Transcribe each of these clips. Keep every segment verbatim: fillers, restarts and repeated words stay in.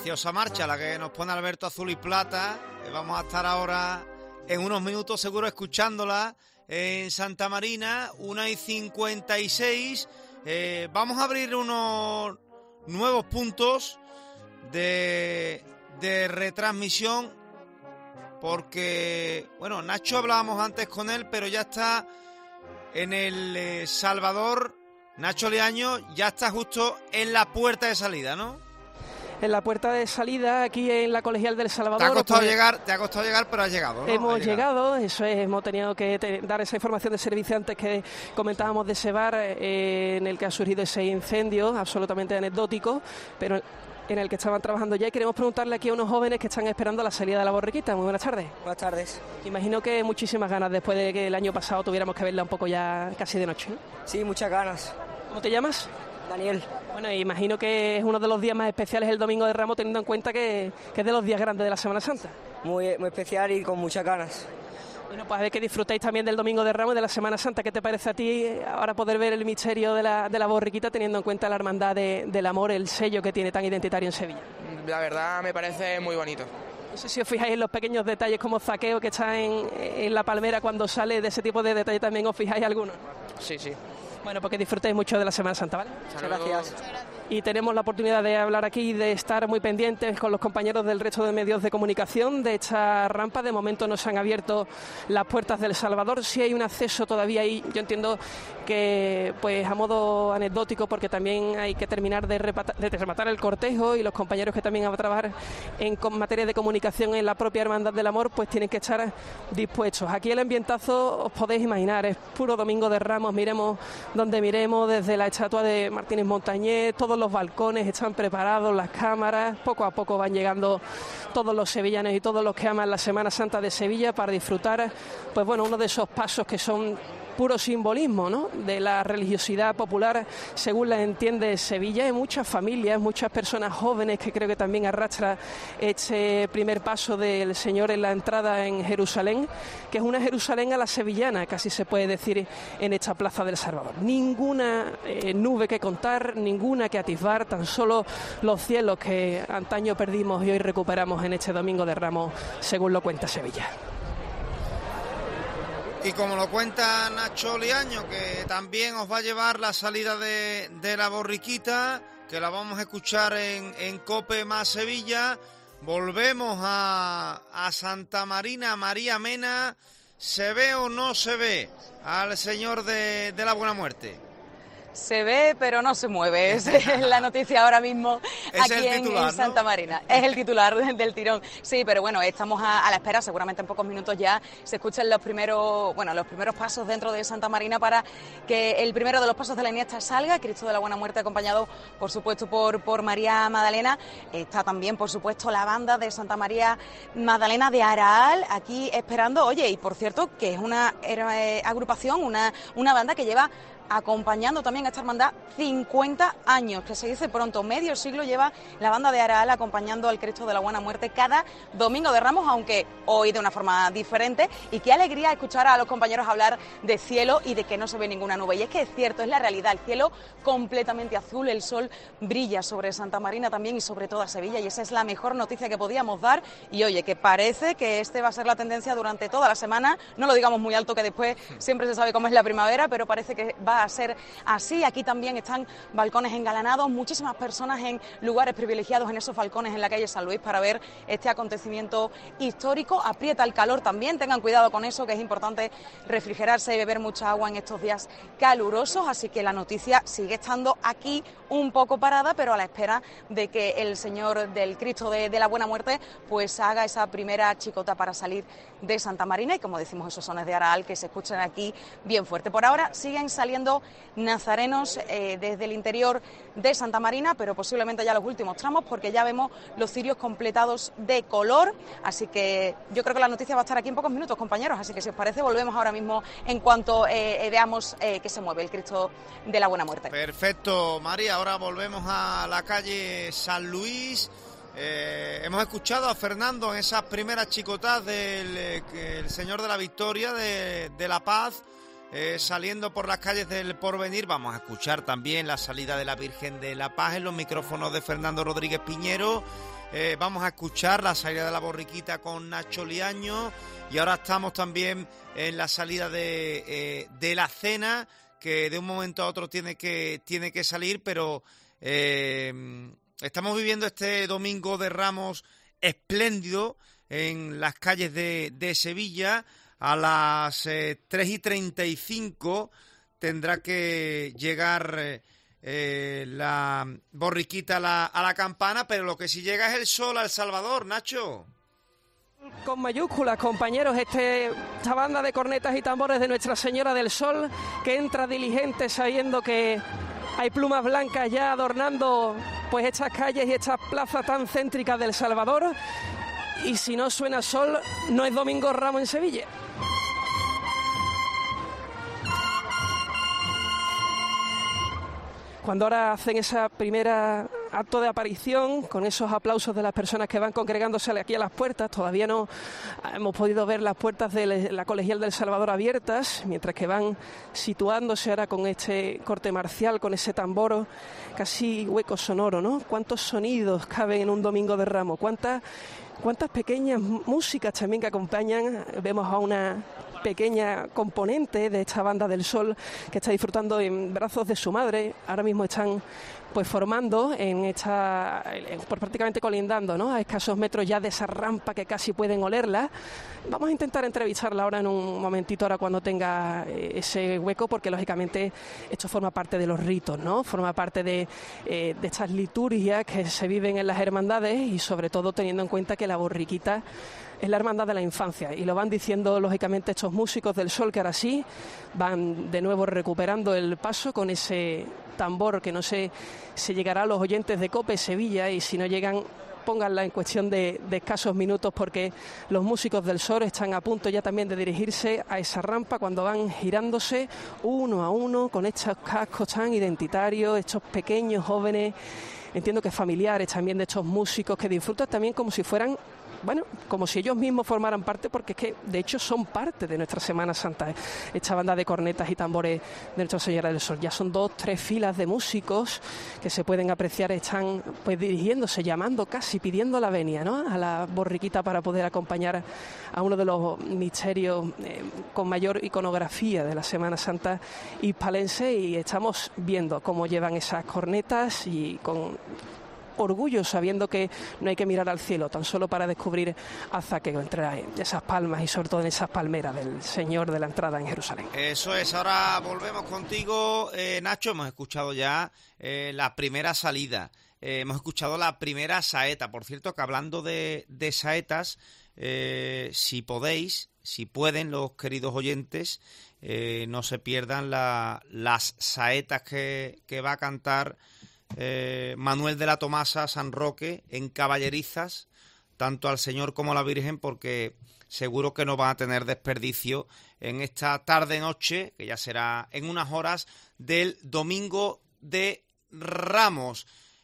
preciosa marcha, la que nos pone Alberto Azul y Plata. Eh, vamos a estar ahora en unos minutos seguro escuchándola en Santa Marina, una y cincuenta y seis. Eh, vamos a abrir unos nuevos puntos de, de retransmisión, porque, bueno, Nacho hablábamos antes con él, pero ya está en el eh, Salvador. Nacho Leaño ya está justo en la puerta de salida, ¿no? En la puerta de salida, aquí en la Colegial del Salvador. Te ha costado pues, llegar, te ha costado llegar, pero has llegado, ¿no? Hemos llegado. llegado, eso es, hemos tenido que te, dar esa información de servicio antes que comentábamos de ese bar eh, en el que ha surgido ese incendio absolutamente anecdótico, pero en el que estaban trabajando ya, y queremos preguntarle aquí a unos jóvenes que están esperando la salida de la borriquita. Muy buenas tardes. Buenas tardes. Imagino que muchísimas ganas después de que el año pasado tuviéramos que verla un poco ya casi de noche, ¿no? Sí, muchas ganas. ¿Cómo te llamas? Daniel. Bueno, imagino que es uno de los días más especiales el Domingo de Ramos, teniendo en cuenta que, que es de los días grandes de la Semana Santa. Muy, muy especial y con muchas ganas. Bueno, pues a ver que disfrutéis también del Domingo de Ramos y de la Semana Santa. ¿Qué te parece a ti ahora poder ver el misterio de la, de la borriquita, teniendo en cuenta la hermandad de, del amor, el sello que tiene tan identitario en Sevilla? La verdad me parece muy bonito. No sé si os fijáis en los pequeños detalles como Zaqueo, que está en, en la palmera cuando sale, de ese tipo de detalles también os fijáis algunos. Sí, sí. Bueno, porque disfrutéis mucho de la Semana Santa, ¿vale? Muchas gracias. Y tenemos la oportunidad de hablar aquí, de estar muy pendientes con los compañeros del resto de medios de comunicación de esta rampa. De momento no se han abierto las puertas del Salvador. Sí hay un acceso todavía ahí, yo entiendo que pues a modo anecdótico, porque también hay que terminar de, repata- de rematar el cortejo, y los compañeros que también van a trabajar en con materia de comunicación en la propia Hermandad del Amor pues tienen que estar dispuestos. Aquí el ambientazo os podéis imaginar, es puro Domingo de Ramos. Miremos donde miremos, desde la estatua de Martínez Montañés, todos los balcones están preparados, las cámaras, poco a poco van llegando todos los sevillanos y todos los que aman la Semana Santa de Sevilla para disfrutar, pues bueno, uno de esos pasos que son puro simbolismo, ¿no?, de la religiosidad popular según la entiende Sevilla. Hay muchas familias, muchas personas jóvenes que creo que también arrastra este primer paso del Señor en la entrada en Jerusalén, que es una Jerusalén a la sevillana, casi se puede decir, en esta plaza del Salvador. Ninguna eh, nube que contar, ninguna que atisbar, tan solo los cielos que antaño perdimos y hoy recuperamos en este Domingo de Ramos, según lo cuenta Sevilla. Y como lo cuenta Nacho Leaño, que también os va a llevar la salida de, de la borriquita, que la vamos a escuchar en, en COPE más Sevilla. Volvemos a, a Santa Marina, María Mena. ¿Se ve o no se ve al Señor de, de la Buena Muerte? Se ve, pero no se mueve. Es la noticia ahora mismo aquí es el titular, en, en Santa ¿no? Marina. Es el titular del tirón. Sí, pero bueno, estamos a, a la espera. Seguramente en pocos minutos ya se escuchen los primeros, bueno, los primeros pasos dentro de Santa Marina para que el primero de los pasos de la Iniesta salga. Cristo de la Buena Muerte, acompañado, por supuesto, por, por María Magdalena. Está también, por supuesto, la banda de Santa María Magdalena de Araal aquí esperando. Oye, y por cierto, que es una eh, agrupación, una, una banda que lleva acompañando también a esta hermandad cincuenta años, que se dice pronto, medio siglo lleva la banda de Araal acompañando al Cristo de la Buena Muerte cada Domingo de Ramos, aunque hoy de una forma diferente. Y qué alegría escuchar a los compañeros hablar de cielo y de que no se ve ninguna nube. Y es que es cierto, es la realidad, el cielo completamente azul, el sol brilla sobre Santa Marina también y sobre toda Sevilla, y esa es la mejor noticia que podíamos dar. Y oye, que parece que este va a ser la tendencia durante toda la semana, no lo digamos muy alto, que después siempre se sabe cómo es la primavera, pero parece que va a ser así. Aquí también están balcones engalanados, muchísimas personas en lugares privilegiados en esos balcones en la calle San Luis para ver este acontecimiento histórico. Aprieta el calor también, tengan cuidado con eso, que es importante refrigerarse y beber mucha agua en estos días calurosos, así que la noticia sigue estando aquí un poco parada, pero a la espera de que el Señor del Cristo de, de la Buena Muerte pues haga esa primera chicota para salir de Santa Marina, y como decimos, esos sones de Araal que se escuchan aquí bien fuerte. Por ahora siguen saliendo nazarenos eh, desde el interior de Santa Marina, pero posiblemente ya los últimos tramos, porque ya vemos los cirios completados de color, así que yo creo que la noticia va a estar aquí en pocos minutos, compañeros, así que si os parece volvemos ahora mismo en cuanto eh, veamos eh, que se mueve el Cristo de la Buena Muerte. Perfecto, María, ahora volvemos a la calle San Luis. Eh, hemos escuchado a Fernando en esas primeras chicotas del eh, el Señor de la Victoria, de, de la Paz, eh, saliendo por las calles del Porvenir. Vamos a escuchar también la salida de la Virgen de la Paz en los micrófonos de Fernando Rodríguez Piñero. Eh, vamos a escuchar la salida de la borriquita con Nacho Liaño. Y ahora estamos también en la salida de, eh, de la cena, que de un momento a otro tiene que, tiene que salir, pero eh, estamos viviendo este Domingo de Ramos espléndido en las calles de, de Sevilla. A las eh, tres y treinta y cinco tendrá que llegar eh, eh, la borriquita a la, a la campana, pero lo que sí llega es el sol a El Salvador, Nacho. Con mayúsculas, compañeros, este, esta banda de cornetas y tambores de Nuestra Señora del Sol, que entra diligente sabiendo que hay plumas blancas ya adornando pues estas calles y estas plazas tan céntricas del Salvador. Y si no suena sol, no es Domingo Ramos en Sevilla. Cuando ahora hacen esa primera acto de aparición, con esos aplausos de las personas que van congregándose aquí a las puertas, todavía no hemos podido ver las puertas de la Colegial del Salvador abiertas, mientras que van situándose ahora con este corte marcial, con ese tambor casi hueco sonoro, ¿no? ¿Cuántos sonidos caben en un Domingo de Ramos? ¿Cuántas, cuántas pequeñas músicas también que acompañan? Vemos a una pequeña componente de esta banda del sol que está disfrutando en brazos de su madre. Ahora mismo están pues formando en esta, por prácticamente colindando, ¿no?, a escasos metros ya de esa rampa que casi pueden olerla. Vamos a intentar entrevistarla ahora en un momentito, ahora cuando tenga ese hueco, porque lógicamente esto forma parte de los ritos, ¿no? Forma parte de, eh, de estas liturgias que se viven en las hermandades, y sobre todo teniendo en cuenta que la borriquita es la hermandad de la infancia, y lo van diciendo lógicamente estos músicos del sol, que ahora sí van de nuevo recuperando el paso con ese tambor que no sé si llegará a los oyentes de COPE Sevilla, y si no llegan, pónganla en cuestión de, de escasos minutos, porque los músicos del sol están a punto ya también de dirigirse a esa rampa, cuando van girándose uno a uno con estos cascos tan identitarios, estos pequeños jóvenes, entiendo que familiares también de estos músicos, que disfrutan también como si fueran, bueno, como si ellos mismos formaran parte, porque es que de hecho son parte de nuestra Semana Santa, esta banda de cornetas y tambores de Nuestra Señora del Sol. Ya son dos, tres filas de músicos que se pueden apreciar, están pues dirigiéndose, llamando casi, pidiendo la venia, ¿no?, a la borriquita para poder acompañar a uno de los misterios eh, con mayor iconografía de la Semana Santa hispalense, y estamos viendo cómo llevan esas cornetas y con orgullo, sabiendo que no hay que mirar al cielo tan solo para descubrir a Zaqueo entre esas palmas y sobre todo en esas palmeras del Señor de la Entrada en Jerusalén. Eso es, ahora volvemos contigo, eh, Nacho. Hemos escuchado ya eh, la primera salida, eh, hemos escuchado la primera saeta. Por cierto, que hablando de, de saetas, eh, si podéis, si pueden los queridos oyentes, eh, no se pierdan la, las saetas que, que va a cantar Eh, Manuel de la Tomasa San Roque en Caballerizas, tanto al Señor como a la Virgen, porque seguro que no van a tener desperdicio en esta tarde-noche, que ya será en unas horas del Domingo de Ramos.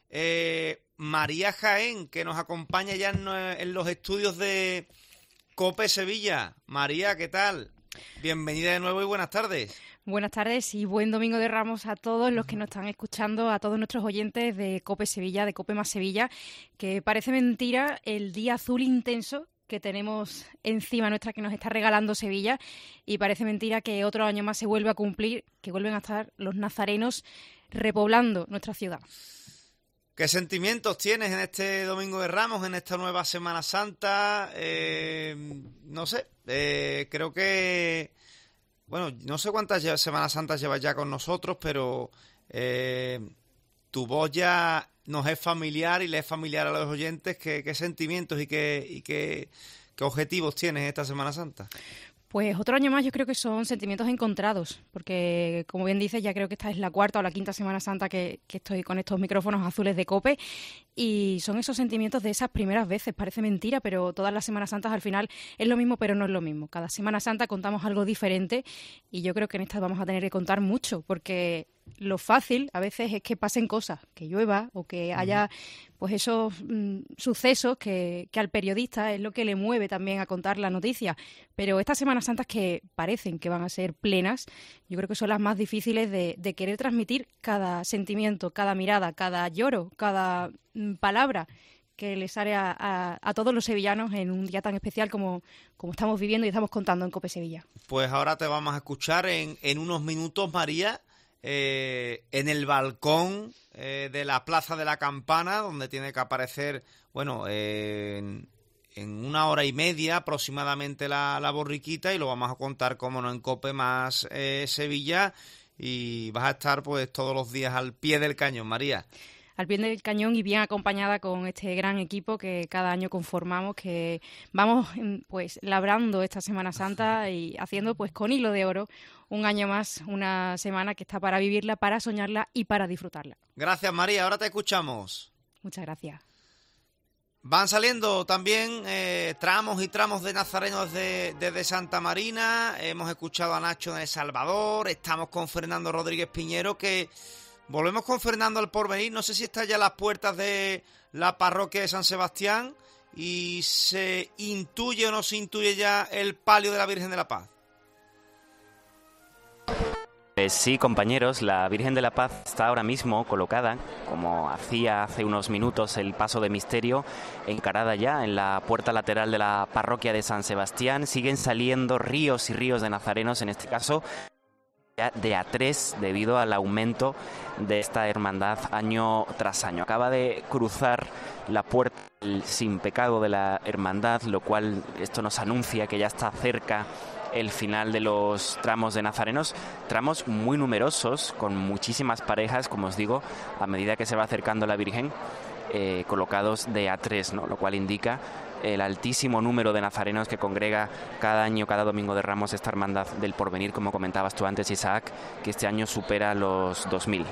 Eh, María Jaén, que nos acompaña ya en, en los estudios de COPE Sevilla. María, ¿qué tal? Bienvenida de nuevo y buenas tardes. Buenas tardes y buen Domingo de Ramos a todos los que nos están escuchando, a todos nuestros oyentes de COPE Sevilla, de COPE más Sevilla, que parece mentira el día azul intenso que tenemos encima nuestra, que nos está regalando Sevilla, y parece mentira que otro año más se vuelve a cumplir, que vuelven a estar los nazarenos repoblando nuestra ciudad. ¿Qué sentimientos tienes en este Domingo de Ramos, en esta nueva Semana Santa? Eh, no sé, eh, creo que... Bueno, no sé cuántas Semanas Santas llevas ya con nosotros, pero eh, tu voz ya nos es familiar y le es familiar a los oyentes. ¿Qué, qué sentimientos y, qué, y qué, qué objetivos tienes esta Semana Santa? Pues otro año más yo creo que son sentimientos encontrados, porque como bien dices, ya creo que esta es la cuarta o la quinta Semana Santa que, que estoy con estos micrófonos azules de COPE, y son esos sentimientos de esas primeras veces. Parece mentira, pero todas las Semanas Santas al final es lo mismo, pero no es lo mismo. Cada Semana Santa contamos algo diferente, y yo creo que en esta vamos a tener que contar mucho, porque Lo fácil a veces es que pasen cosas, que llueva o que haya pues esos mm, sucesos que, que al periodista es lo que le mueve también a contar la noticia. Pero estas Semanas Santas que parecen que van a ser plenas, yo creo que son las más difíciles de, de querer transmitir cada sentimiento, cada mirada, cada lloro, cada mm, palabra que les sale a, a, a todos los sevillanos en un día tan especial como, como estamos viviendo y estamos contando en COPE Sevilla. Pues ahora te vamos a escuchar en, en unos minutos, María, Eh, en el balcón eh, de la Plaza de la Campana, donde tiene que aparecer, bueno, eh, en, en una hora y media aproximadamente la, la borriquita, y lo vamos a contar, como no, en COPE más eh, Sevilla, y vas a estar pues todos los días al pie del cañón, María. Al pie del cañón y bien acompañada con este gran equipo que cada año conformamos, que vamos pues labrando esta Semana Santa y haciendo pues con hilo de oro un año más, una semana que está para vivirla, para soñarla y para disfrutarla. Gracias, María. Ahora te escuchamos. Muchas gracias. Van saliendo también eh, tramos y tramos de nazarenos desde, desde Santa Marina. Hemos escuchado a Nacho de El Salvador. Estamos con Fernando Rodríguez Piñero, que... Volvemos con Fernando al Porvenir. No sé si está ya a las puertas de la parroquia de San Sebastián y se intuye o no se intuye ya el palio de la Virgen de la Paz. Eh, sí, compañeros, la Virgen de la Paz está ahora mismo colocada, como hacía hace unos minutos el paso de misterio, encarada ya en la puerta lateral de la parroquia de San Sebastián. Siguen saliendo ríos y ríos de nazarenos, en este caso de A tres, debido al aumento de esta hermandad año tras año. Acaba de cruzar la puerta sin pecado de la hermandad, lo cual esto nos anuncia que ya está cerca el final de los tramos de nazarenos, tramos muy numerosos, con muchísimas parejas, como os digo, a medida que se va acercando la Virgen, eh, colocados de A tres, ¿no? Lo cual indica el altísimo número de nazarenos que congrega cada año, cada domingo de Ramos, esta hermandad del Porvenir, como comentabas tú antes, Isaac, que este año supera los dos mil.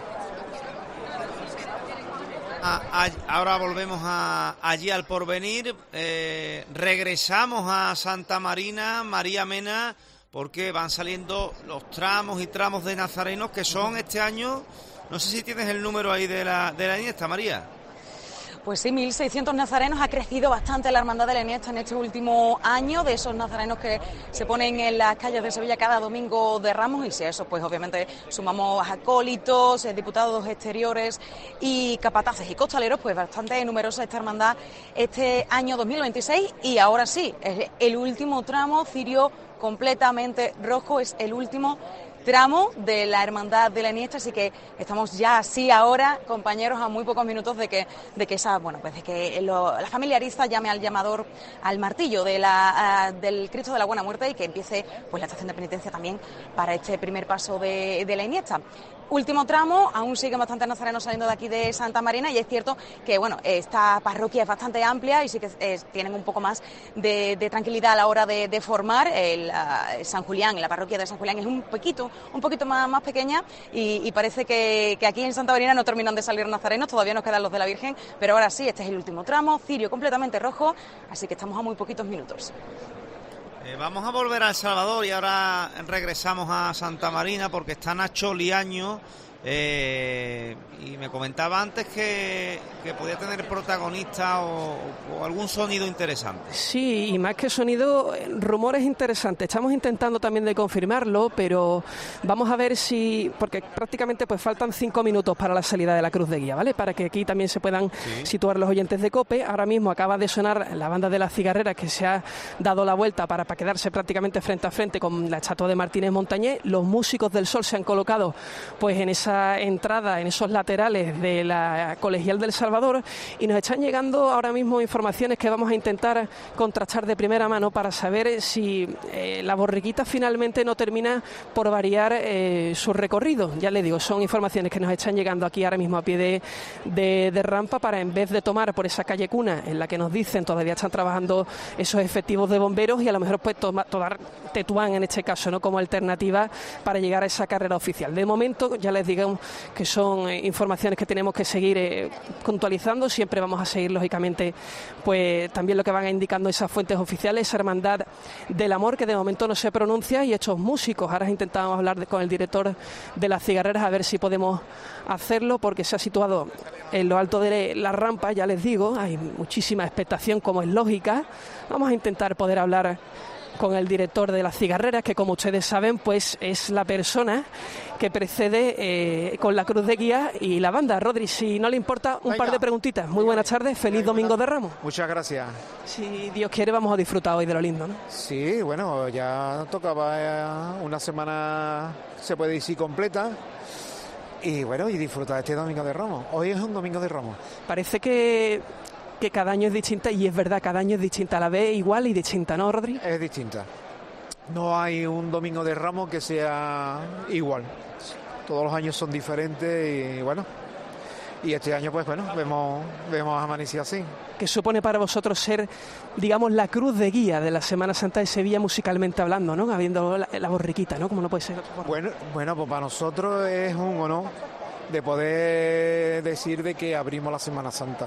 Ah, ah, ahora volvemos a, allí al Porvenir, eh, regresamos a Santa Marina, María Mena, porque van saliendo los tramos y tramos de nazarenos que son este año, no sé si tienes el número ahí de la, de la Iniesta, María. Pues sí, mil seiscientos nazarenos, ha crecido bastante la Hermandad de la Iniesta en este último año, de esos nazarenos que se ponen en las calles de Sevilla cada domingo de Ramos, y si eso, pues obviamente sumamos acólitos, eh, diputados exteriores y capataces y costaleros, pues bastante numerosa esta hermandad este año dos mil veintiséis, y ahora sí, es el último tramo, cirio completamente rojo, es el último tramo de la Hermandad de la Iniesta, así que estamos ya así ahora, compañeros, a muy pocos minutos de que de que esa bueno pues de que lo, la familiariza llame al llamador, al martillo de la uh, del Cristo de la Buena Muerte, y que empiece pues la estación de penitencia también para este primer paso de, de la Iniesta. Último tramo, aún siguen bastantes nazarenos saliendo de aquí de Santa Marina, y es cierto que bueno, esta parroquia es bastante amplia y sí que eh, tienen un poco más de, de tranquilidad a la hora de, de formar. El uh, San Julián, la parroquia de San Julián es un poquito, un poquito más, más pequeña, y, y parece que, que aquí en Santa Marina no terminan de salir nazarenos, todavía nos quedan los de la Virgen, pero ahora sí, este es el último tramo, cirio completamente rojo, así que estamos a muy poquitos minutos. Eh, vamos a volver a El Salvador y ahora regresamos a Santa Marina, porque está Nacho Liaño, eh, y me comentaba antes que, que podía tener protagonista o, o algún sonido interesante. Sí, y más que sonido, rumores interesantes. Estamos intentando también de confirmarlo, pero vamos a ver si, porque prácticamente pues faltan cinco minutos para la salida de la Cruz de Guía, ¿vale? Para que aquí también se puedan sí. situar los oyentes de COPE. Ahora mismo acaba de sonar la banda de las cigarreras, que se ha dado la vuelta para, para quedarse prácticamente frente a frente con la estatua de Martínez Montañés. Los músicos del Sol se han colocado pues en esa entrada, en esos laterales de la Colegial del Salvador, y nos están llegando ahora mismo informaciones que vamos a intentar contrastar de primera mano para saber si eh, la borriquita finalmente no termina por variar eh, su recorrido. Ya le digo, son informaciones que nos están llegando aquí ahora mismo a pie de, de, de rampa, para en vez de tomar por esa calle Cuna, en la que nos dicen todavía están trabajando esos efectivos de bomberos, y a lo mejor pues tomar Tetuán en este caso, ¿no?, como alternativa para llegar a esa carrera oficial. De momento, ya les digo, información que son eh, informaciones que tenemos que seguir eh, puntualizando. Siempre vamos a seguir, lógicamente, pues también lo que van indicando esas fuentes oficiales, esa Hermandad del Amor, que de momento no se pronuncia, y estos músicos. Ahora intentábamos hablar de, con el director de las cigarreras a ver si podemos hacerlo, porque se ha situado en lo alto de la rampa, ya les digo, hay muchísima expectación, como es lógica. Vamos a intentar poder hablar con el director de las cigarreras, que como ustedes saben, pues es la persona que precede eh, con la cruz de guía y la banda. Rodri, si no le importa, un Venga. par de preguntitas. Muy buenas tardes, feliz Domingo de Ramos. Muchas gracias. Si Dios quiere, vamos a disfrutar hoy de lo lindo, ¿no? Sí, bueno, ya tocaba eh, una semana, se puede decir, completa. Y bueno, y disfrutar este Domingo de Ramos. Hoy es un Domingo de Ramos. Parece que, que cada año es distinta, y es verdad, cada año es distinta, a la vez igual y distinta, ¿no, Rodri? Es distinta. No hay un Domingo de Ramos que sea igual. Todos los años son diferentes y bueno, y este año pues bueno, vemos, vemos amanecido así. ¿Qué supone para vosotros ser, digamos, la cruz de guía de la Semana Santa de Sevilla musicalmente hablando, ¿no? Habiendo la, la borriquita, ¿no? Como no puede ser de otra forma. Bueno, bueno, pues para nosotros es un honor de poder decir de que abrimos la Semana Santa.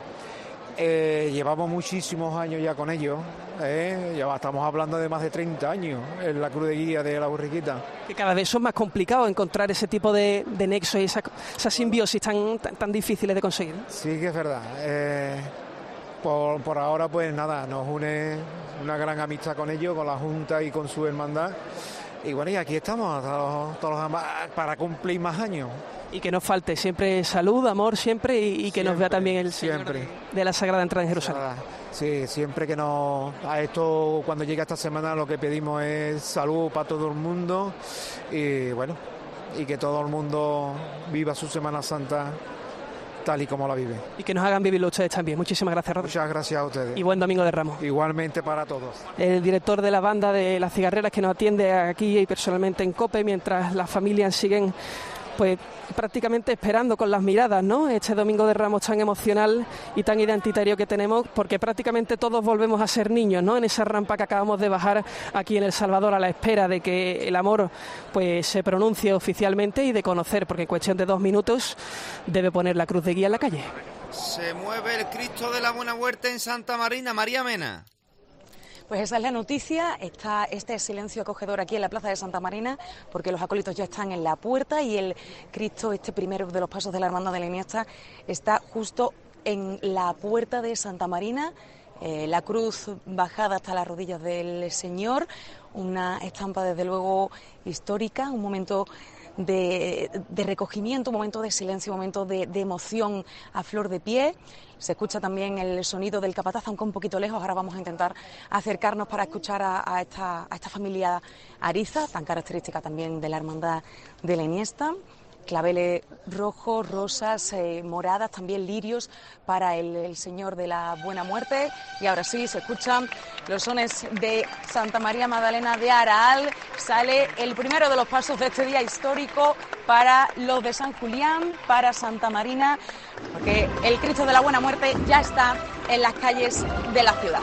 Eh, llevamos muchísimos años ya con ellos, ¿eh? Ya estamos hablando de más de treinta años en la cruz de guía de la borriquita. Que cada vez son más complicados encontrar ese tipo de, de nexo y esa, esa simbiosis tan, tan, tan difíciles de conseguir, ¿no? Sí que es verdad. Eh, por, por ahora pues nada, nos une una gran amistad con ellos, con la Junta y con su hermandad. Y bueno, y aquí estamos todos, todos los, para cumplir más años. Y que nos falte siempre salud, amor, siempre, y, y que Siempre, nos vea también el siempre. Señor de la Sagrada Entrada en Jerusalén. Sí, siempre que nos... A esto, cuando llega esta semana, lo que pedimos es salud para todo el mundo y bueno, y que todo el mundo viva su Semana Santa tal y como la vive. Y que nos hagan vivirlo ustedes también. Muchísimas gracias, Rodri. Muchas gracias a ustedes. Y buen Domingo de Ramos. Igualmente para todos. El director de la banda de las cigarreras, que nos atiende aquí y personalmente en COPE, mientras las familias siguen pues prácticamente esperando con las miradas, ¿no? Este Domingo de Ramos tan emocional y tan identitario que tenemos, porque prácticamente todos volvemos a ser niños, ¿no? En esa rampa que acabamos de bajar aquí en El Salvador, a la espera de que el amor pues se pronuncie oficialmente y de conocer, porque en cuestión de dos minutos debe poner la cruz de guía en la calle. Se mueve el Cristo de la Buena Muerte en Santa Marina. María Mena. Pues esa es la noticia, está este silencio acogedor aquí en la plaza de Santa Marina, porque los acólitos ya están en la puerta y el Cristo, este primero de los pasos de la Hermandad de la Iniesta, está justo en la puerta de Santa Marina, eh, la cruz bajada hasta las rodillas del Señor, una estampa desde luego histórica, un momento de, de recogimiento, un momento de silencio, un momento de, de emoción a flor de pie. Se escucha también el sonido del capataz, aunque un poquito lejos. Ahora vamos a intentar acercarnos para escuchar a, a, esta, a esta familia Ariza, tan característica también de la Hermandad de la Iniesta. Claveles rojos, rosas, eh, moradas, también lirios para el, el Señor de la Buena Muerte. Y ahora sí, se escuchan los sones de Santa María Magdalena de Araal. Sale el primero de los pasos de este día histórico para los de San Julián, para Santa Marina, porque el Cristo de la Buena Muerte ya está en las calles de la ciudad.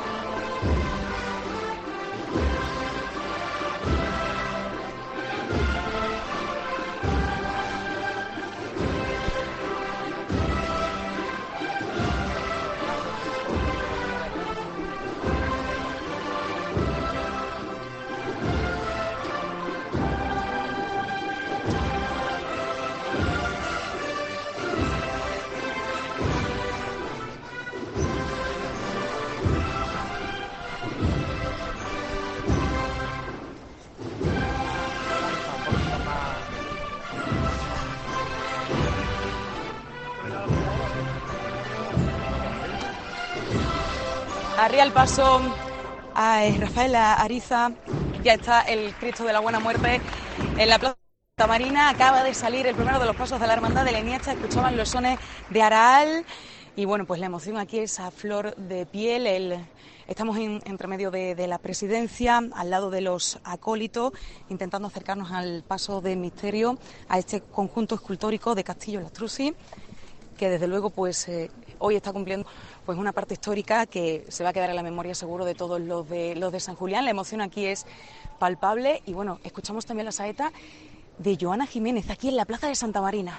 Arriba el paso a Rafael Ariza, ya está el Cristo de la Buena Muerte en la plaza de Santa Marina. Acaba de salir el primero de los pasos de la Hermandad de la Iniesta, escuchaban los sones de Araal y bueno, pues la emoción aquí es a flor de piel. El, estamos en, entre medio de, de la presidencia, al lado de los acólitos, intentando acercarnos al paso de misterio, a este conjunto escultórico de Castillo Lastrucci, que desde luego pues eh, hoy está cumpliendo pues una parte histórica que se va a quedar en la memoria seguro de todos los de los de San Julián. La emoción aquí es palpable y bueno, escuchamos también la saeta de Joana Jiménez, aquí en la Plaza de Santa Marina.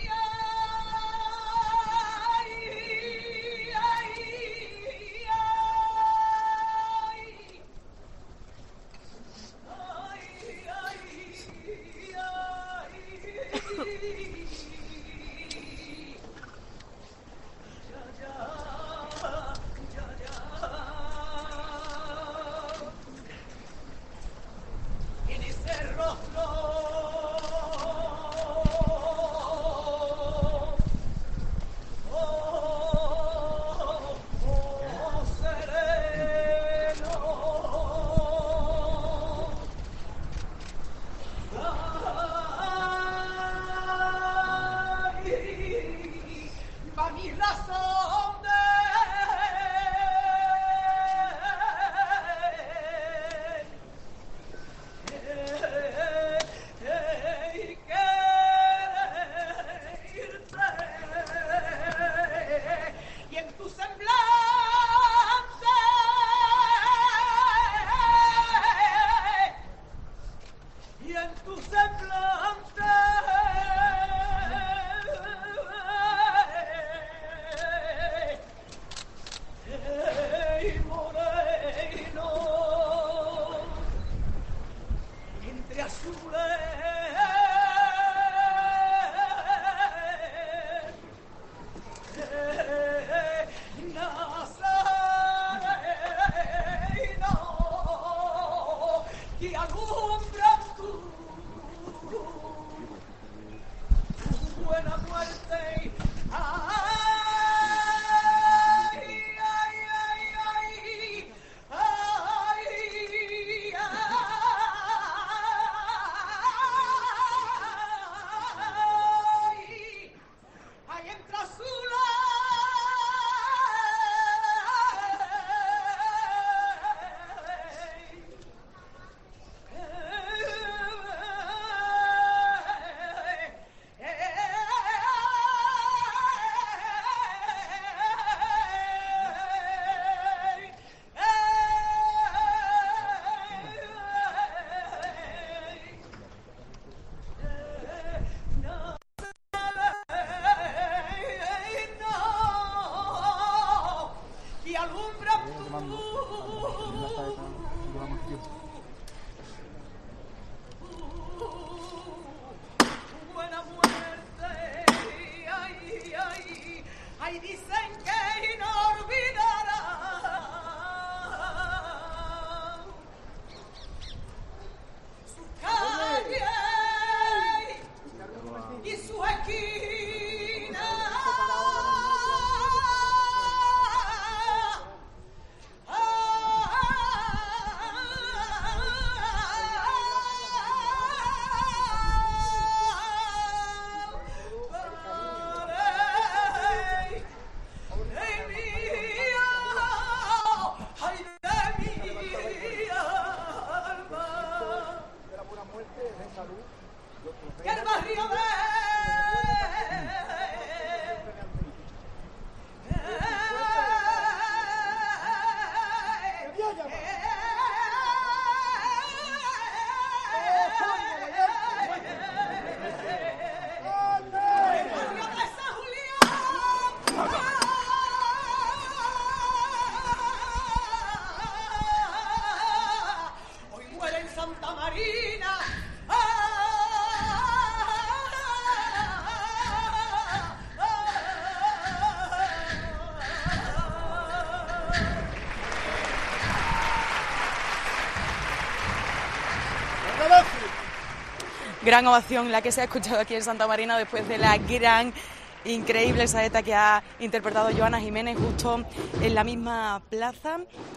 Gran ovación la que se ha escuchado aquí en Santa Marina después de la gran, increíble saeta que ha interpretado Joana Jiménez justo en la misma plaza.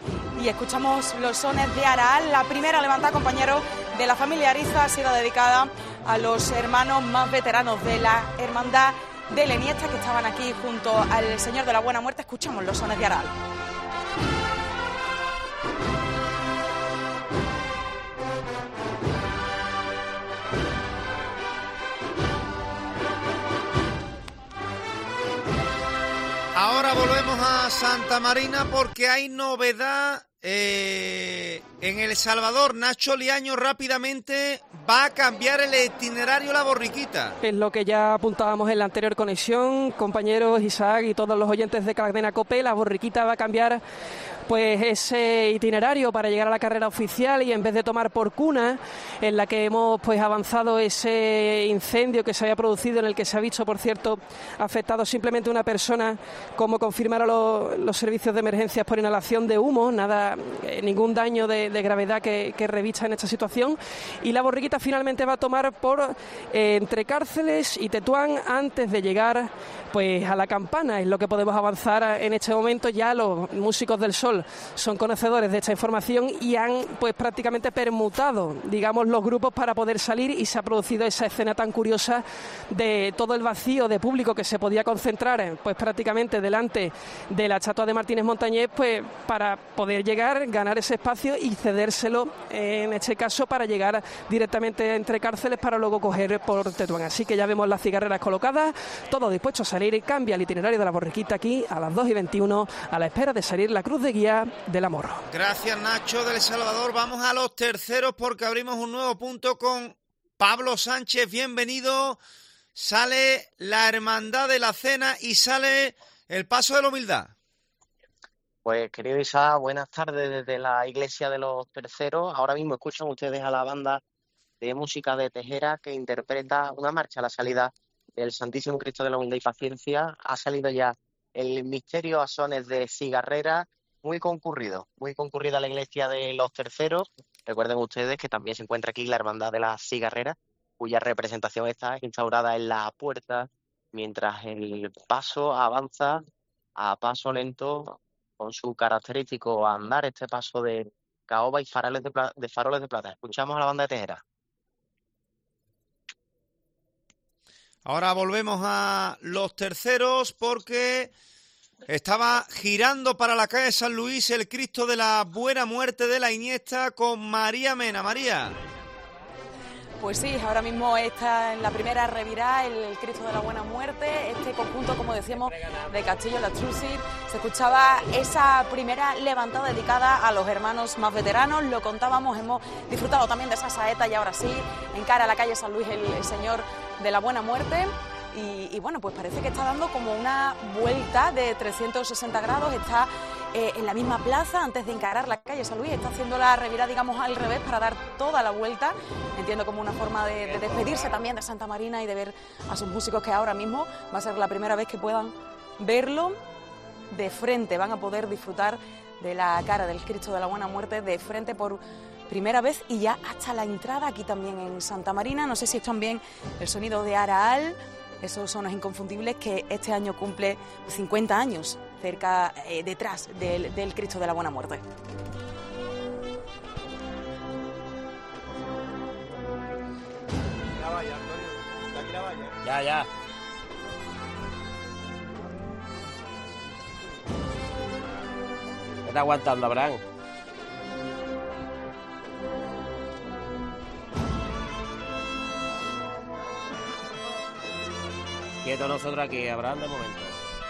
Y escuchamos los sones de Araal. La primera levantada, compañeros, de la familia Ariza ha sido dedicada a los hermanos más veteranos de la Hermandad de la Iniesta que estaban aquí junto al Señor de la Buena Muerte. Escuchamos los sones de Araal. Ahora volvemos a Santa Marina porque hay novedad eh, en El Salvador, Nacho Liaño rápidamente va a cambiar el itinerario La Borriquita. Es lo que ya apuntábamos en la anterior conexión, compañeros Isaac y todos los oyentes de Cadena COPE. La Borriquita va a cambiar pues ese itinerario para llegar a la carrera oficial, y en vez de tomar por cuna, en la que hemos pues avanzado ese incendio que se había producido, en el que se ha visto, por cierto, afectado simplemente una persona, como confirmaron los, los servicios de emergencias, por inhalación de humo, nada, eh, ningún daño de, de gravedad que, que revista en esta situación. Y la Borriquita finalmente va a tomar por eh, entre Cárceles y Tetuán antes de llegar pues a La Campana. Es lo que podemos avanzar en este momento. Ya los músicos del Sol son conocedores de esta información y han pues prácticamente permutado, digamos, los grupos para poder salir, y se ha producido esa escena tan curiosa de todo el vacío de público que se podía concentrar pues prácticamente delante de la estatua de Martínez Montañés, pues para poder llegar, ganar ese espacio y cedérselo en este caso para llegar directamente entre Cárceles para luego coger por Tetuán. Así que ya vemos las cigarreras colocadas, todo dispuesto a salir, y cambia el itinerario de la Borriquita aquí a las dos y veintiuno, a la espera de salir la Cruz de Guía del Amor. Gracias, Nacho del Salvador. Vamos a los terceros porque abrimos un nuevo punto con Pablo Sánchez. Bienvenido. Sale la Hermandad de la Cena y sale el Paso de la Humildad. Pues, querido Isa, buenas tardes desde la Iglesia de los Terceros. Ahora mismo escuchan ustedes a la banda de música de Tejera, que interpreta una marcha a la salida del Santísimo Cristo de la Humildad y Paciencia. Ha salido ya el misterio a sones de cigarrera, muy concurrido, muy concurrida la Iglesia de los Terceros. Recuerden ustedes que también se encuentra aquí la Hermandad de las Cigarreras, cuya representación está instaurada en la puerta, mientras el paso avanza a paso lento, con su característico andar, este paso de caoba y faroles de, pla- de faroles de plata. Escuchamos a la banda de Tejera. Ahora volvemos a los terceros porque estaba girando para la calle San Luis el Cristo de la Buena Muerte de la Iniesta con María Mena. María. Pues sí, ahora mismo está en la primera revirada el Cristo de la Buena Muerte, este conjunto, como decíamos, de Castillo Lastrucci. Se escuchaba esa primera levantada dedicada a los hermanos más veteranos, lo contábamos, hemos disfrutado también de esa saeta y ahora sí, encara a la calle San Luis el, el Señor de la Buena Muerte. Y, y bueno, pues parece que está dando como una vuelta de trescientos sesenta grados, está eh, en la misma plaza antes de encarar la calle San Luis, está haciendo la revirada, digamos, al revés para dar toda la vuelta, entiendo como una forma de, de despedirse también de Santa Marina y de ver a sus músicos, que ahora mismo va a ser la primera vez que puedan verlo de frente, van a poder disfrutar de la cara del Cristo de la Buena Muerte de frente por primera vez, y ya hasta la entrada aquí también en Santa Marina. No sé si es también el sonido de Araal, esos sonos inconfundibles que este año cumple cincuenta años cerca, eh, detrás del, del Cristo de la Buena Muerte. Ya, ya. ¿Qué está aguantando, Abraham? Quieto nosotros aquí, Abraham, de momento.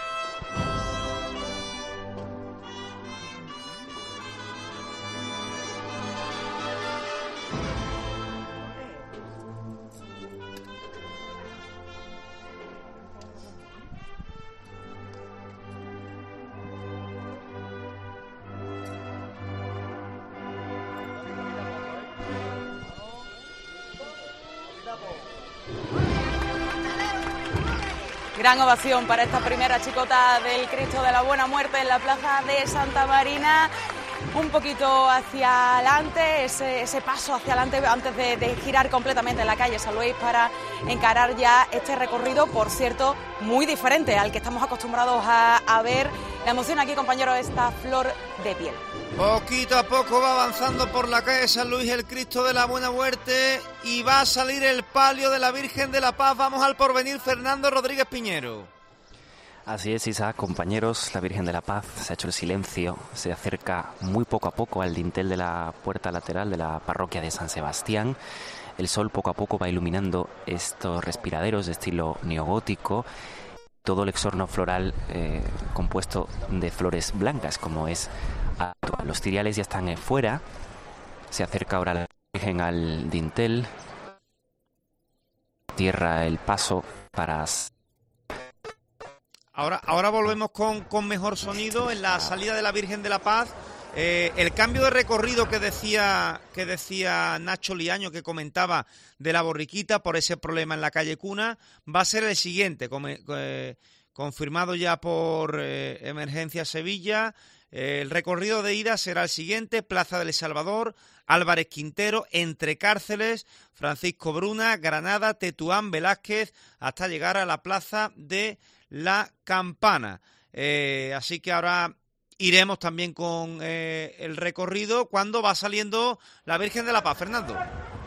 Gran ovación para esta primera chicota del Cristo de la Buena Muerte en la plaza de Santa Marina. Un poquito hacia adelante, ese, ese paso hacia adelante antes de, de girar completamente en la calle San Luis para encarar ya este recorrido, por cierto, muy diferente al que estamos acostumbrados a, a ver. La emoción aquí, compañeros, esta flor de piel. Poquito a poco va avanzando por la calle San Luis el Cristo de la Buena Muerte y va a salir el palio de la Virgen de la Paz. Vamos al Porvenir, Fernando Rodríguez Piñero. Así es, Isaac, compañeros, la Virgen de la Paz se ha hecho el silencio, se acerca muy poco a poco al dintel de la puerta lateral de la parroquia de San Sebastián. El sol poco a poco va iluminando estos respiraderos de estilo neogótico, todo el exorno floral eh, compuesto de flores blancas, como es Los ciriales ya están fuera. Se acerca ahora la Virgen al dintel. Cierra el paso para... Ahora, ahora volvemos con, con mejor sonido en la salida de la Virgen de la Paz. Eh, el cambio de recorrido que decía que decía Nacho Liaño, que comentaba de la borriquita por ese problema en la calle Cuna, va a ser el siguiente, com eh, confirmado ya por eh, Emergencia Sevilla. Eh, el recorrido de ida será el siguiente: Plaza del Salvador, Álvarez Quintero, Entre Cárceles, Francisco Bruna, Granada, Tetuán, Velázquez, hasta llegar a la Plaza de la Campana. Eh, así que ahora iremos también con eh, el recorrido cuando va saliendo la Virgen de la Paz. Fernando.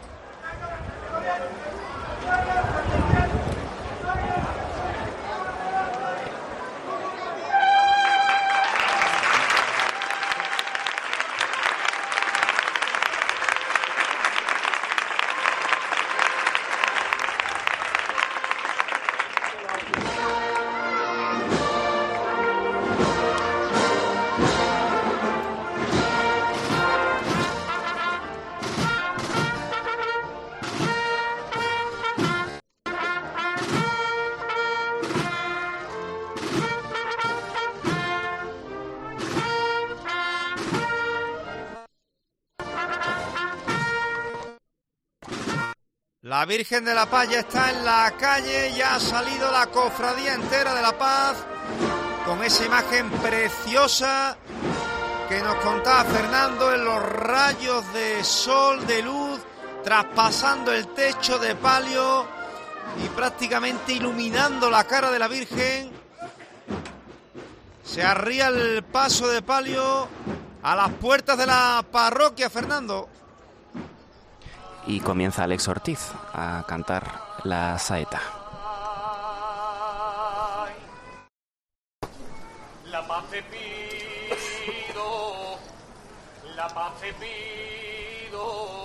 La Virgen de la Paz ya está en la calle, ya ha salido la cofradía entera de la Paz, con esa imagen preciosa que nos contaba Fernando, en los rayos de sol, de luz, traspasando el techo de palio y prácticamente iluminando la cara de la Virgen. Se arría el paso de palio a las puertas de la parroquia, Fernando. Y comienza Alex Ortiz a cantar la saeta. La paz te pido, la paz te pido,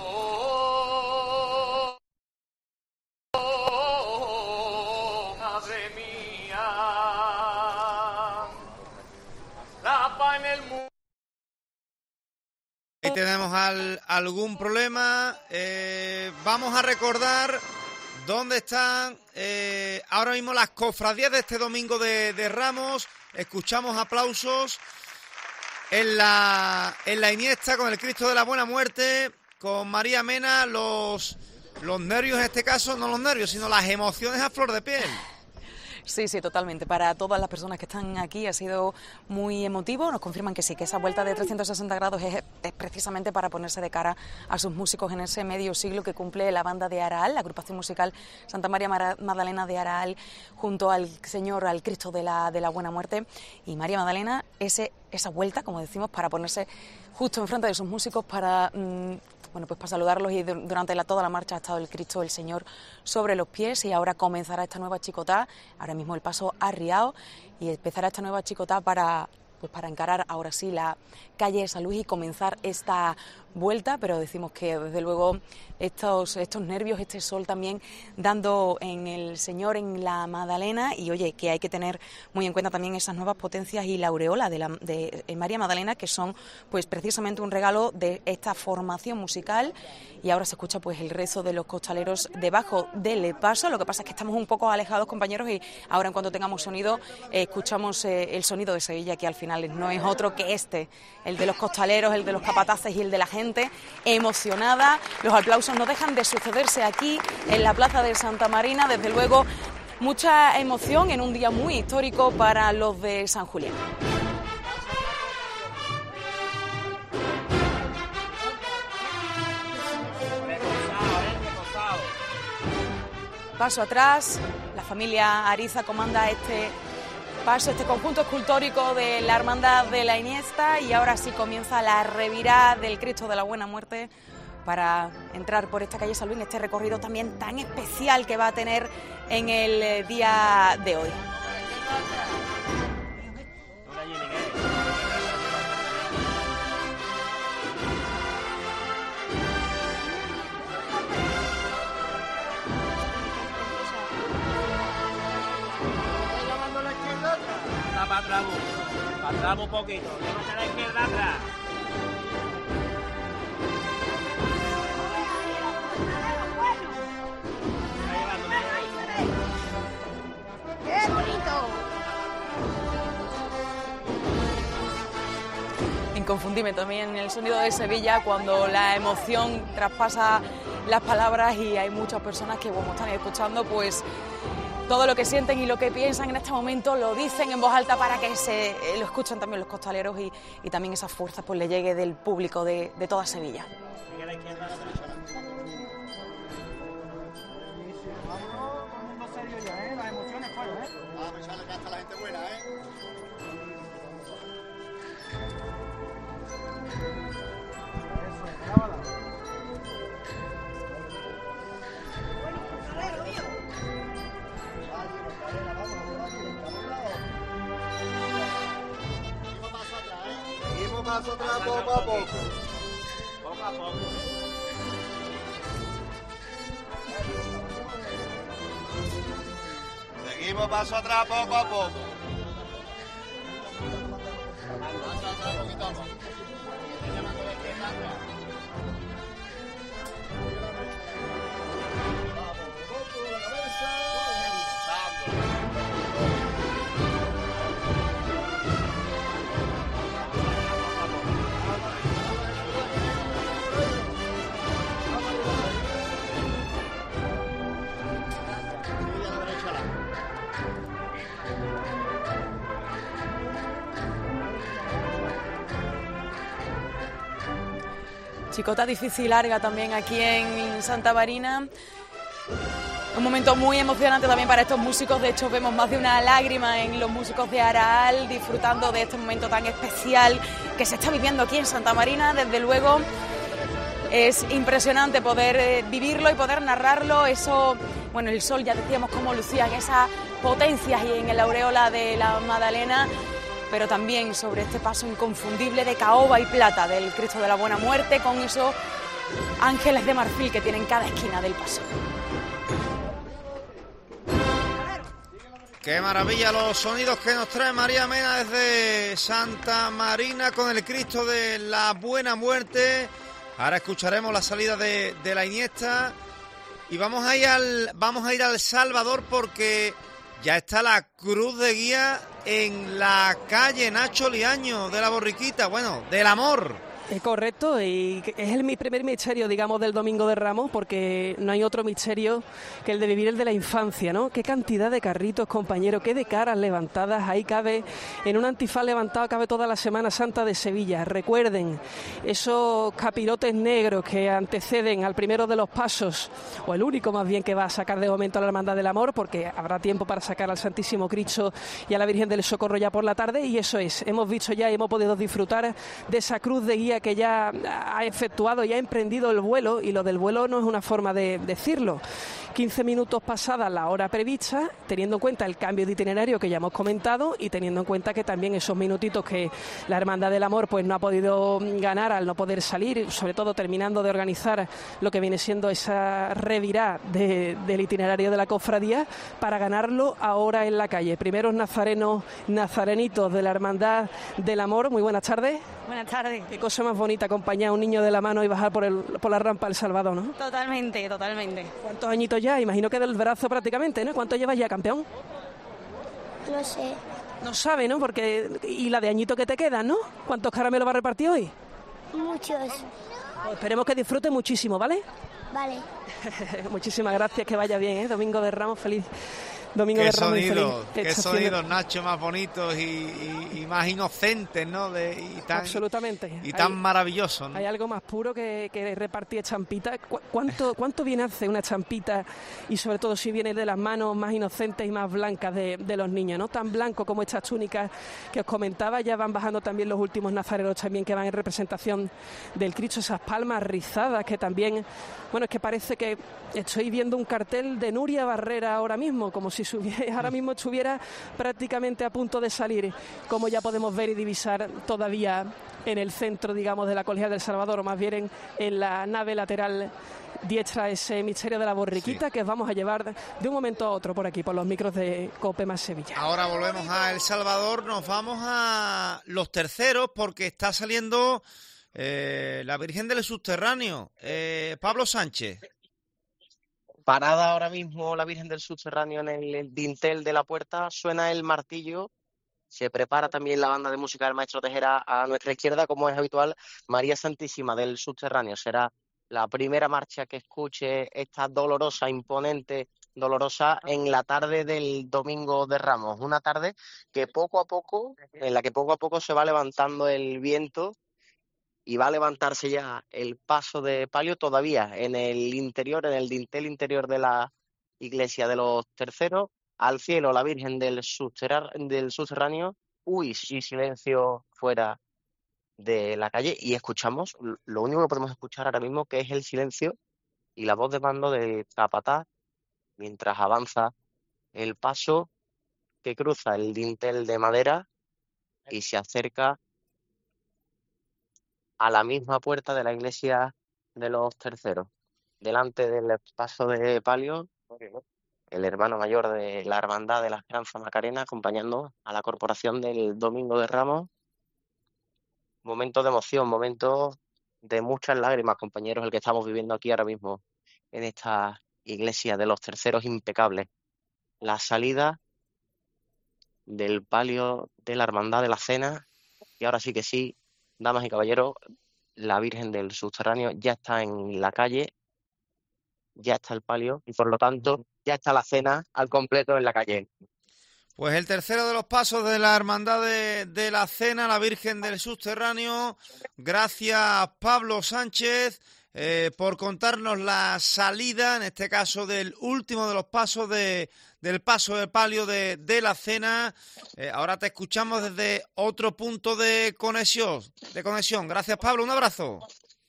oh, madre mía, la paz en el mundo. Ahí tenemos al, algún problema. Eh, vamos a recordar dónde están eh, ahora mismo las cofradías de este domingo de, de Ramos. Escuchamos aplausos en la, en la Iniesta con el Cristo de la Buena Muerte, con María Mena. Los, los nervios en este caso, no los nervios, sino las emociones a flor de piel. Sí, sí, totalmente. Para todas las personas que están aquí ha sido muy emotivo. Nos confirman que sí, que esa vuelta de trescientos sesenta grados es, es precisamente para ponerse de cara a sus músicos en ese medio siglo que cumple la banda de Araal, la agrupación musical Santa María Magdalena de Araal, junto al Señor, al Cristo de la, de la Buena Muerte. Y María Magdalena, ese, esa vuelta, como decimos, para ponerse justo enfrente de sus músicos, para... Mmm, Bueno, pues para saludarlos, y durante la, toda la marcha ha estado el Cristo del Señor sobre los pies, y ahora comenzará esta nueva chicotá. Ahora mismo el paso arriado y empezará esta nueva chicotá para, pues para encarar ahora sí la calle de San Luis y comenzar esta vuelta, pero decimos que desde luego estos, estos nervios, este sol también dando en el Señor, en la Magdalena, y oye, que hay que tener muy en cuenta también esas nuevas potencias y la aureola de, la, de María Magdalena, que son pues precisamente un regalo de esta formación musical. Y ahora se escucha pues el rezo de los costaleros debajo del paso. Lo que pasa es que estamos un poco alejados, compañeros, y ahora en cuanto tengamos sonido eh, escuchamos eh, el sonido de Sevilla, que al final no es otro que este, el de los costaleros, el de los capataces y el de la gente emocionada. Los aplausos no dejan de sucederse aquí en la Plaza de Santa Marina. Desde luego, mucha emoción en un día muy histórico para los de San Julián. Paso atrás, la familia Ariza comanda este paso, este conjunto escultórico de la Hermandad de la Iniesta, y ahora sí comienza la revirada del Cristo de la Buena Muerte para entrar por esta calle San Luis, en este recorrido también tan especial que va a tener en el día de hoy. Para atrás, Atrás un poquito, llévate a la izquierda atrás. ¡Qué bonito! Inconfundible también el sonido de Sevilla cuando la emoción traspasa las palabras y hay muchas personas que, como están escuchando, pues todo lo que sienten y lo que piensan en este momento lo dicen en voz alta para que se eh, lo escuchen también los costaleros y, y también esa fuerza pues le llegue del público de, de toda Sevilla. Paso atrás poco a poco. Poco a poco. Seguimos paso atrás poco a poco. Paso atrás poquito a poco. Chicota difícil y larga también aquí en Santa Marina. Un momento muy emocionante también para estos músicos. De hecho, vemos más de una lágrima en los músicos de Araal disfrutando de este momento tan especial que se está viviendo aquí en Santa Marina. Desde luego, es impresionante poder eh, vivirlo y poder narrarlo. Eso, bueno, el sol ya decíamos cómo lucía en esas potencias y en el aureola de la Magdalena, pero también sobre este paso inconfundible de caoba y plata del Cristo de la Buena Muerte, con esos ángeles de marfil que tienen cada esquina del paso. Qué maravilla los sonidos que nos trae María Mena desde Santa Marina con el Cristo de la Buena Muerte. Ahora escucharemos la salida de, de la Iniesta y vamos a ir al vamos a ir al Salvador porque ya está la cruz de guía en la calle Nacho Liaño de la Borriquita, bueno, del amor. Es correcto, y es el mi primer misterio, digamos, del Domingo de Ramos, porque no hay otro misterio que el de vivir el de la infancia, ¿no? Qué cantidad de carritos, compañeros, qué de caras levantadas, ahí cabe, en un antifaz levantado cabe toda la Semana Santa de Sevilla. Recuerden, esos capirotes negros que anteceden al primero de los pasos, o el único más bien que va a sacar de momento a la Hermandad del Amor, porque habrá tiempo para sacar al Santísimo Cristo y a la Virgen del Socorro ya por la tarde, y eso es, hemos visto ya y hemos podido disfrutar de esa cruz de guía que ya ha efectuado y ha emprendido el vuelo, y lo del vuelo no es una forma de decirlo. quince minutos pasada la hora prevista, teniendo en cuenta el cambio de itinerario que ya hemos comentado y teniendo en cuenta que también esos minutitos que la Hermandad del Amor pues no ha podido ganar al no poder salir, sobre todo terminando de organizar lo que viene siendo esa revirá de, del itinerario de la cofradía, para ganarlo ahora en la calle. Primeros nazarenos, nazarenitos de la Hermandad del Amor. Muy buenas tardes. Buenas tardes. Qué cosa más bonita acompañar a un niño de la mano y bajar por, el, por la rampa del Salvador, ¿no? Totalmente, totalmente. ¿Cuántos añitos ya? Imagino que del brazo prácticamente, ¿no? ¿Cuánto llevas ya, campeón? No sé. No sabe, ¿no? Porque y la de añito que te quedan, ¿no? ¿Cuántos caramelos va a repartir hoy? Muchos. Pues esperemos que disfrute muchísimo, ¿vale? Vale. Muchísimas gracias, que vaya bien, ¿eh? Domingo de Ramos, feliz. Domingo qué de Ramos sonido, qué qué sonidos, Nacho, más bonitos y, y, y más inocentes, ¿no? De, y tan, absolutamente. Y tan hay, maravilloso, ¿no? Hay algo más puro que, que repartir champitas. ¿Cuánto, ¿Cuánto bien hace una champita? Y sobre todo si viene de las manos más inocentes y más blancas de, de los niños, ¿no? Tan blanco como estas túnicas que os comentaba. Ya van bajando también los últimos nazarenos también que van en representación del Cristo. Esas palmas rizadas que también... Bueno, es que parece que estoy viendo un cartel de Nuria Barrera ahora mismo, como si subiera, ahora mismo estuviera prácticamente a punto de salir, como ya podemos ver y divisar todavía en el centro, digamos, de la Colegial del Salvador, o más bien en, en la nave lateral diestra, ese misterio de la borriquita, sí, que vamos a llevar de un momento a otro por aquí, por los micros de COPE más Sevilla. Ahora volvemos a El Salvador, nos vamos a los terceros porque está saliendo eh, la Virgen del Subterráneo. Eh, Pablo Sánchez. Parada ahora mismo la Virgen del Subterráneo en el, el dintel de la puerta, suena el martillo, se prepara también la banda de música del Maestro Tejera a nuestra izquierda, como es habitual. María Santísima del Subterráneo será la primera marcha que escuche esta dolorosa, imponente, dolorosa en la tarde del Domingo de Ramos. Una tarde que poco a poco, en la que poco a poco se va levantando el viento y va a levantarse ya el paso de palio todavía en el interior, en el dintel interior de la iglesia de los terceros. Al cielo la Virgen del, subterráneo, del Subterráneo. Uy, sí, silencio fuera de la calle, y escuchamos lo único que podemos escuchar ahora mismo, que es el silencio y la voz de mando del capataz mientras avanza el paso que cruza el dintel de madera y se acerca a la misma puerta de la iglesia de los terceros. Delante del paso de palio, el hermano mayor de la Hermandad de la Esperanza Macarena, acompañando a la corporación del Domingo de Ramos. Momento de emoción, momento de muchas lágrimas, compañeros, el que estamos viviendo aquí ahora mismo en esta iglesia de los terceros impecables. La salida del palio de la Hermandad de la Cena, y ahora sí que sí, damas y caballeros, la Virgen del Subterráneo ya está en la calle, ya está el palio y por lo tanto ya está la cena al completo en la calle. Pues el tercero de los pasos de la Hermandad de, de la Cena, la Virgen del Subterráneo. Gracias, Pablo Sánchez, eh, por contarnos la salida, en este caso del último de los pasos de, del paso de palio de, de la Cena. Eh, ahora te escuchamos desde otro punto de conexión, de conexión. Gracias, Pablo, un abrazo.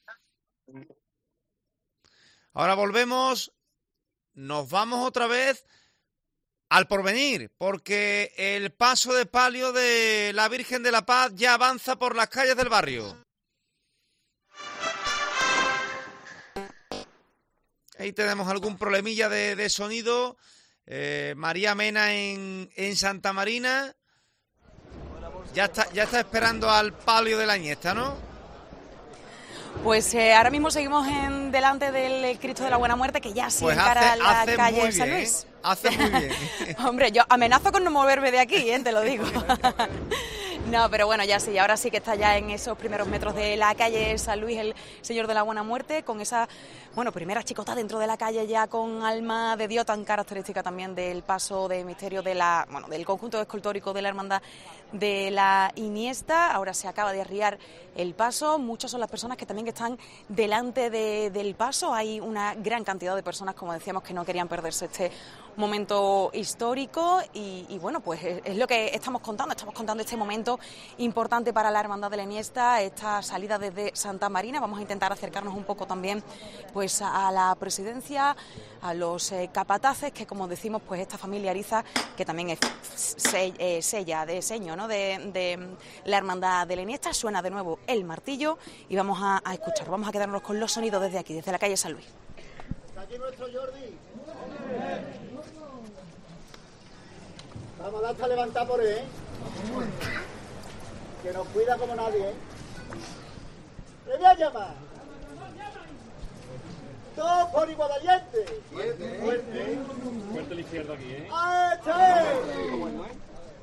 Ahora volvemos, nos vamos otra vez al Porvenir, porque el paso de palio de la Virgen de la Paz ya avanza por las calles del barrio. Ahí tenemos algún problemilla de, de sonido. Eh, María Mena en, en Santa Marina. Ya está, ya está esperando al palio de la Iniesta, ¿no? Pues eh, ahora mismo seguimos en delante del Cristo de la Buena Muerte, que ya se pues encara hace, la hace calle muy San bien, Luis. ¿eh? Hace muy bien. Hombre, yo amenazo con no moverme de aquí, ¿eh? Te lo digo. No, pero bueno, ya sí, ahora sí que está ya en esos primeros metros de la calle San Luis el Señor de la Buena Muerte, con esa, bueno, primera chicota dentro de la calle ya con alma de Dios, tan característica también del paso de misterio de la, bueno, del conjunto escultórico de la Hermandad de la Iniesta. Ahora se acaba de arriar el paso, muchas son las personas que también están delante de, del paso, hay una gran cantidad de personas, como decíamos, que no querían perderse este momento histórico y, y bueno, pues es, es lo que estamos contando, estamos contando este momento importante para la Hermandad de la Iniesta, esta salida desde Santa Marina. Vamos a intentar acercarnos un poco también pues a la presidencia, a los eh, capataces, que como decimos, pues esta familia Ariza, que también es se, eh, sella de seño, ¿no?, de, de la Hermandad de la Iniesta. Suena de nuevo el martillo y vamos a, a escuchar, vamos a quedarnos con los sonidos desde aquí, desde la calle San Luis. Aquí nuestro Jordi. Vamos a darse a levantar por él, ¿eh? Que nos cuida como nadie, ¿eh? ¡Le voy a llamar! ¡Todos por igual valiente! ¡Fuerte! ¡Fuerte! Fuerte el izquierdo aquí, ¿eh? ¡A este!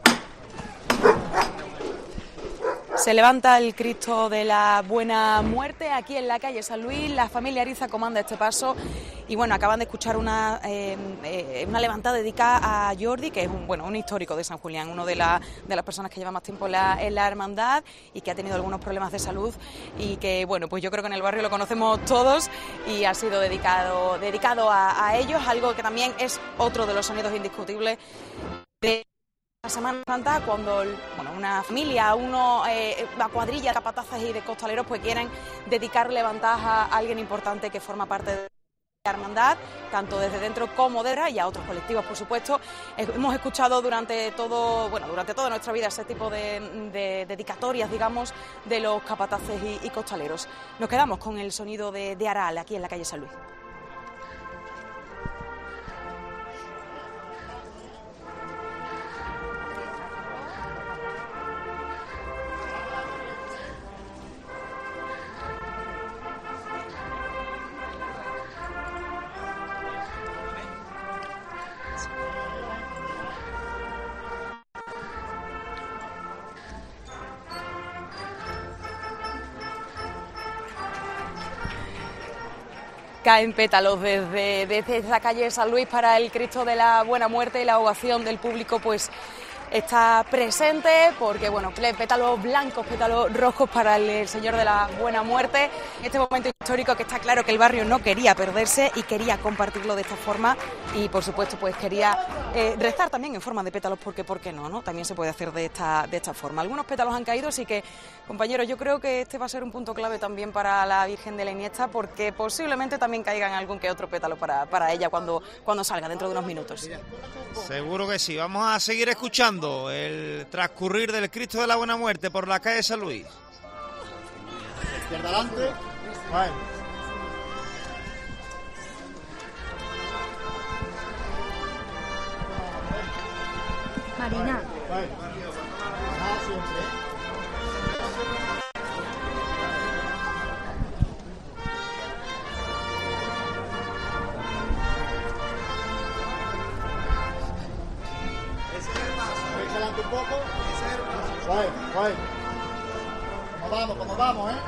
Se levanta el Cristo de la Buena Muerte aquí en la calle San Luis. La familia Ariza comanda este paso y bueno, acaban de escuchar una eh, eh, una levantada dedicada a Jordi, que es un bueno un histórico de San Julián, uno de, la, de las personas que lleva más tiempo en la, en la hermandad y que ha tenido algunos problemas de salud y que bueno, pues yo creo que en el barrio lo conocemos todos y ha sido dedicado dedicado a, a ellos, algo que también es otro de los sonidos indiscutibles de la Semana Santa, cuando bueno, una familia, uno, eh, una cuadrilla de capataces y de costaleros pues quieren dedicar levantadas a alguien importante que forma parte de hermandad, tanto desde dentro como de fuera, y a otros colectivos, por supuesto. Hemos escuchado durante todo, bueno, durante toda nuestra vida ese tipo de, de dedicatorias, digamos, de los capataces y, y costaleros. Nos quedamos con el sonido de, de Aral aquí en la calle San Luis. Caen pétalos desde, desde esa calle San Luis para el Cristo de la Buena Muerte, y la ovación del público pues está presente, porque bueno, pétalos blancos, pétalos rojos para el Señor de la Buena Muerte. En este momento histórico que está claro que el barrio no quería perderse y quería compartirlo de esta forma, y por supuesto pues quería eh, rezar también en forma de pétalos, porque ¿por qué no? ¿no? También se puede hacer de esta, de esta forma. Algunos pétalos han caído, así que compañeros, yo creo que este va a ser un punto clave también para la Virgen de la Iniesta, porque posiblemente también caigan algún que otro pétalo para, para ella cuando, cuando salga dentro de unos minutos. Seguro que sí. Vamos a seguir escuchando el transcurrir del Cristo de la Buena Muerte por la calle San Luis. Izquierda adelante. Vale. Marina. Vale. Ajá, siempre. Un poco. Guay, guay. Como vamos, como vamos, ¿eh?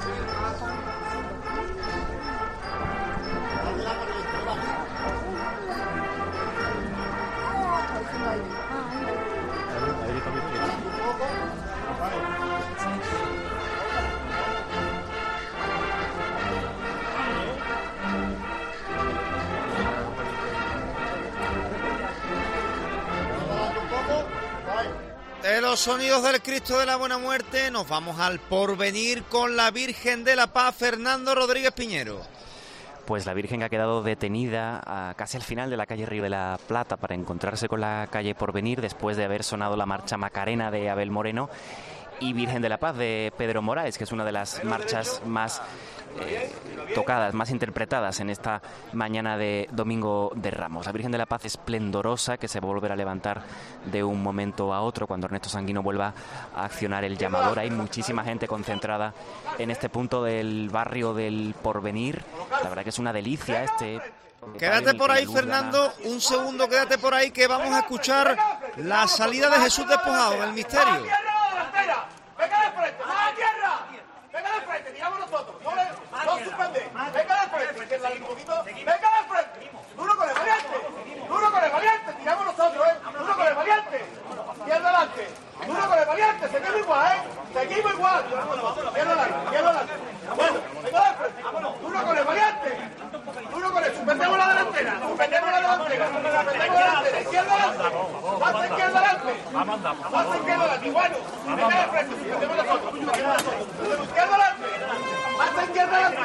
De los sonidos del Cristo de la Buena Muerte nos vamos al Porvenir con la Virgen de la Paz, Fernando Rodríguez Piñero. Pues la Virgen ha quedado detenida a casi al final de la calle Río de la Plata para encontrarse con la calle Porvenir, después de haber sonado la marcha Macarena de Abel Moreno y Virgen de la Paz de Pedro Moraes, que es una de las marchas más eh, tocadas, más interpretadas en esta mañana de Domingo de Ramos. La Virgen de la Paz esplendorosa, que se va a volver a levantar de un momento a otro cuando Ernesto Sanguino vuelva a accionar el llamador. Hay muchísima gente concentrada en este punto del barrio del Porvenir. La verdad que es una delicia este... Quédate por ahí, Fernando, un segundo, quédate por ahí, que vamos a escuchar la salida de Jesús despojado del misterio. ¡Venga de frente! ¡Más a tierra! ¡Venga de frente! ¡Tiramos nosotros! ¡No, le, no suspende! ¡Venga de frente! ¡Izquierda un poquito! ¡Venga de frente! ¡Duro con el valiente! ¡Duro con el valiente! ¡Tiramos nosotros, eh! ¡Duro con el valiente! ¡Izquierda adelante! ¡Duro con el valiente! ¡Seguimos igual, eh! ¡Seguimos igual! ¡Izquierda adelante! ¡Izquierda adelante! ¡Bueno! ¡Venga de frente! ¡Duro con el valiente! ¡Duro con el! ¡Suspendemos la delantera! ¡Suspendemos la delantera! ¡Suspendemos la delantera! ¡Izquierda adelante! ¡Pasa izquierda adelante! ¡Pasa izquierda adelante! ¡Y bueno! ¡Venga de frente! ¡Suspendemos nosotros! ¡Izquierda adelante! ¡Pasa izquierda adelante!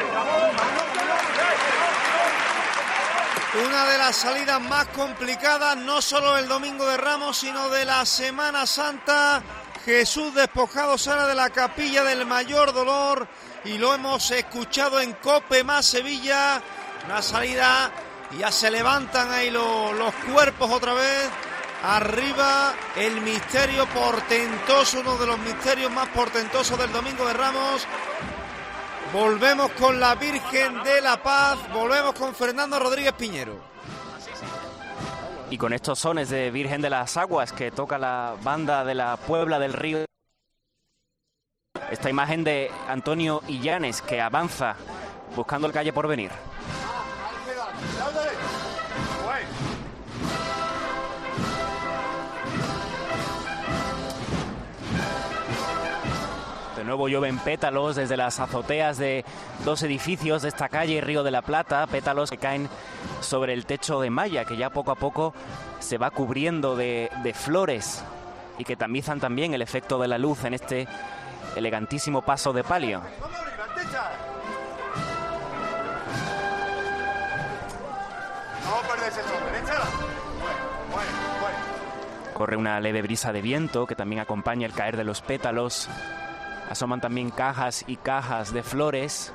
Una de las salidas más complicadas, no solo el Domingo de Ramos, sino de la Semana Santa. Jesús despojado sale de la capilla del Mayor Dolor y lo hemos escuchado en COPE más Sevilla. Una salida, y ya se levantan ahí los, los cuerpos otra vez. Arriba el misterio portentoso, uno de los misterios más portentosos del Domingo de Ramos. Volvemos con la Virgen de la Paz, volvemos con Fernando Rodríguez Piñero. Y con estos sones de Virgen de las Aguas que toca la banda de la Puebla del Río. Esta imagen de Antonio Illanes que avanza buscando el calle Porvenir. De nuevo llueven pétalos desde las azoteas de dos edificios de esta calle Río de la Plata, pétalos que caen sobre el techo de malla, que ya poco a poco se va cubriendo de, de flores y que tamizan también el efecto de la luz en este elegantísimo paso de palio. Corre una leve brisa de viento que también acompaña el caer de los pétalos. Asoman también cajas y cajas de flores.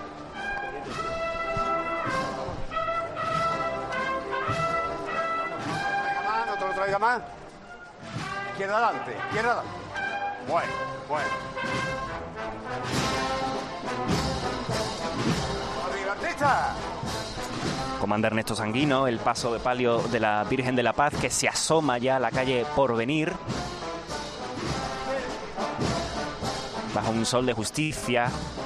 No te lo traiga más. Izquierda adelante, izquierda adelante. Bueno, bueno. ¡Arriba, artista! Comanda Ernesto Sanguino el paso de palio de la Virgen de la Paz, que se asoma ya a la calle Porvenir. Bajo un sol de justicia.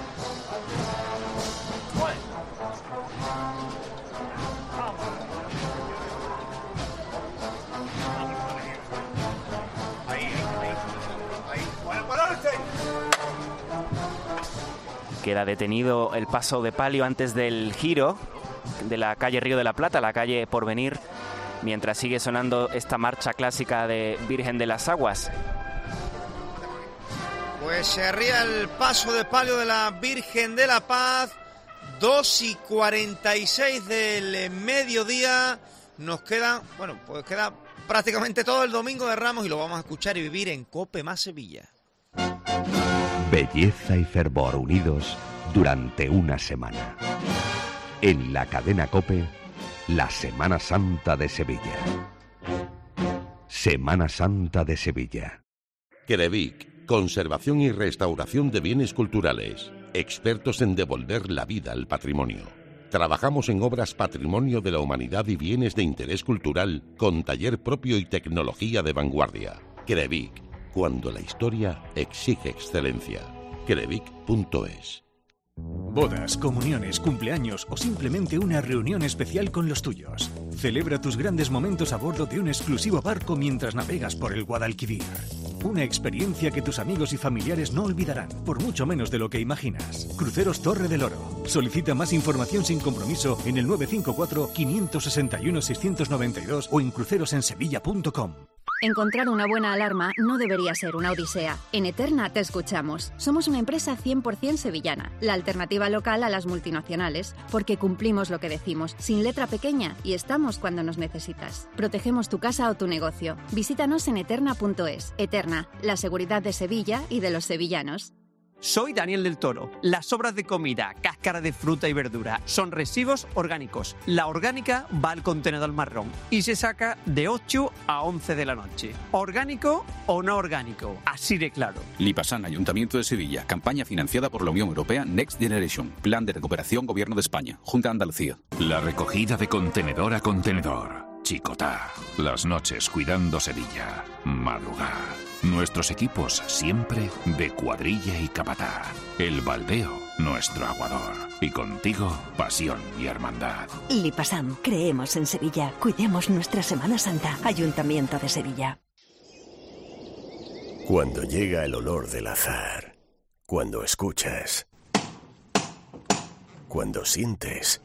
Queda detenido el paso de palio antes del giro de la calle Río de la Plata, la calle Porvenir, mientras sigue sonando esta marcha clásica de Virgen de las Aguas. Pues se arría el paso de palio de la Virgen de la Paz, dos y cuarenta y seis del mediodía. Nos queda, bueno, pues queda prácticamente todo el Domingo de Ramos y lo vamos a escuchar y vivir en COPE más Sevilla. Belleza y fervor unidos durante una semana. En la cadena COPE, la Semana Santa de Sevilla. Semana Santa de Sevilla. Crevic, conservación y restauración de bienes culturales. Expertos en devolver la vida al patrimonio. Trabajamos en obras patrimonio de la humanidad y bienes de interés cultural con taller propio y tecnología de vanguardia. Crevic, cuando la historia exige excelencia. crevic punto es. Bodas, comuniones, cumpleaños o simplemente una reunión especial con los tuyos. Celebra tus grandes momentos a bordo de un exclusivo barco mientras navegas por el Guadalquivir. Una experiencia que tus amigos y familiares no olvidarán, por mucho menos de lo que imaginas. Cruceros Torre del Oro. Solicita más información sin compromiso en el nueve cinco cuatro, cinco seis uno, seis nueve dos o en crucerosensevilla punto com. Encontrar una buena alarma no debería ser una odisea. En Eterna te escuchamos. Somos una empresa cien por ciento sevillana, la alternativa local a las multinacionales, porque cumplimos lo que decimos, sin letra pequeña, y estamos cuando nos necesitas. Protegemos tu casa o tu negocio. Visítanos en eterna punto es. Eterna, la seguridad de Sevilla y de los sevillanos. Soy Daniel del Toro. Las sobras de comida, cáscara de fruta y verdura son residuos orgánicos. La orgánica va al contenedor marrón y se saca de ocho a once de la noche. ¿Orgánico o no orgánico? Así de claro. Lipasan, Ayuntamiento de Sevilla. Campaña financiada por la Unión Europea Next Generation. Plan de recuperación Gobierno de España. Junta de Andalucía. La recogida de contenedor a contenedor. Chicotá. Las noches cuidando Sevilla. Madrugar. Nuestros equipos siempre de cuadrilla y capataz. El baldeo, nuestro aguador. Y contigo, pasión y hermandad. Lipasam, creemos en Sevilla. Cuidemos nuestra Semana Santa. Ayuntamiento de Sevilla. Cuando llega el olor del azahar. Cuando escuchas. Cuando sientes.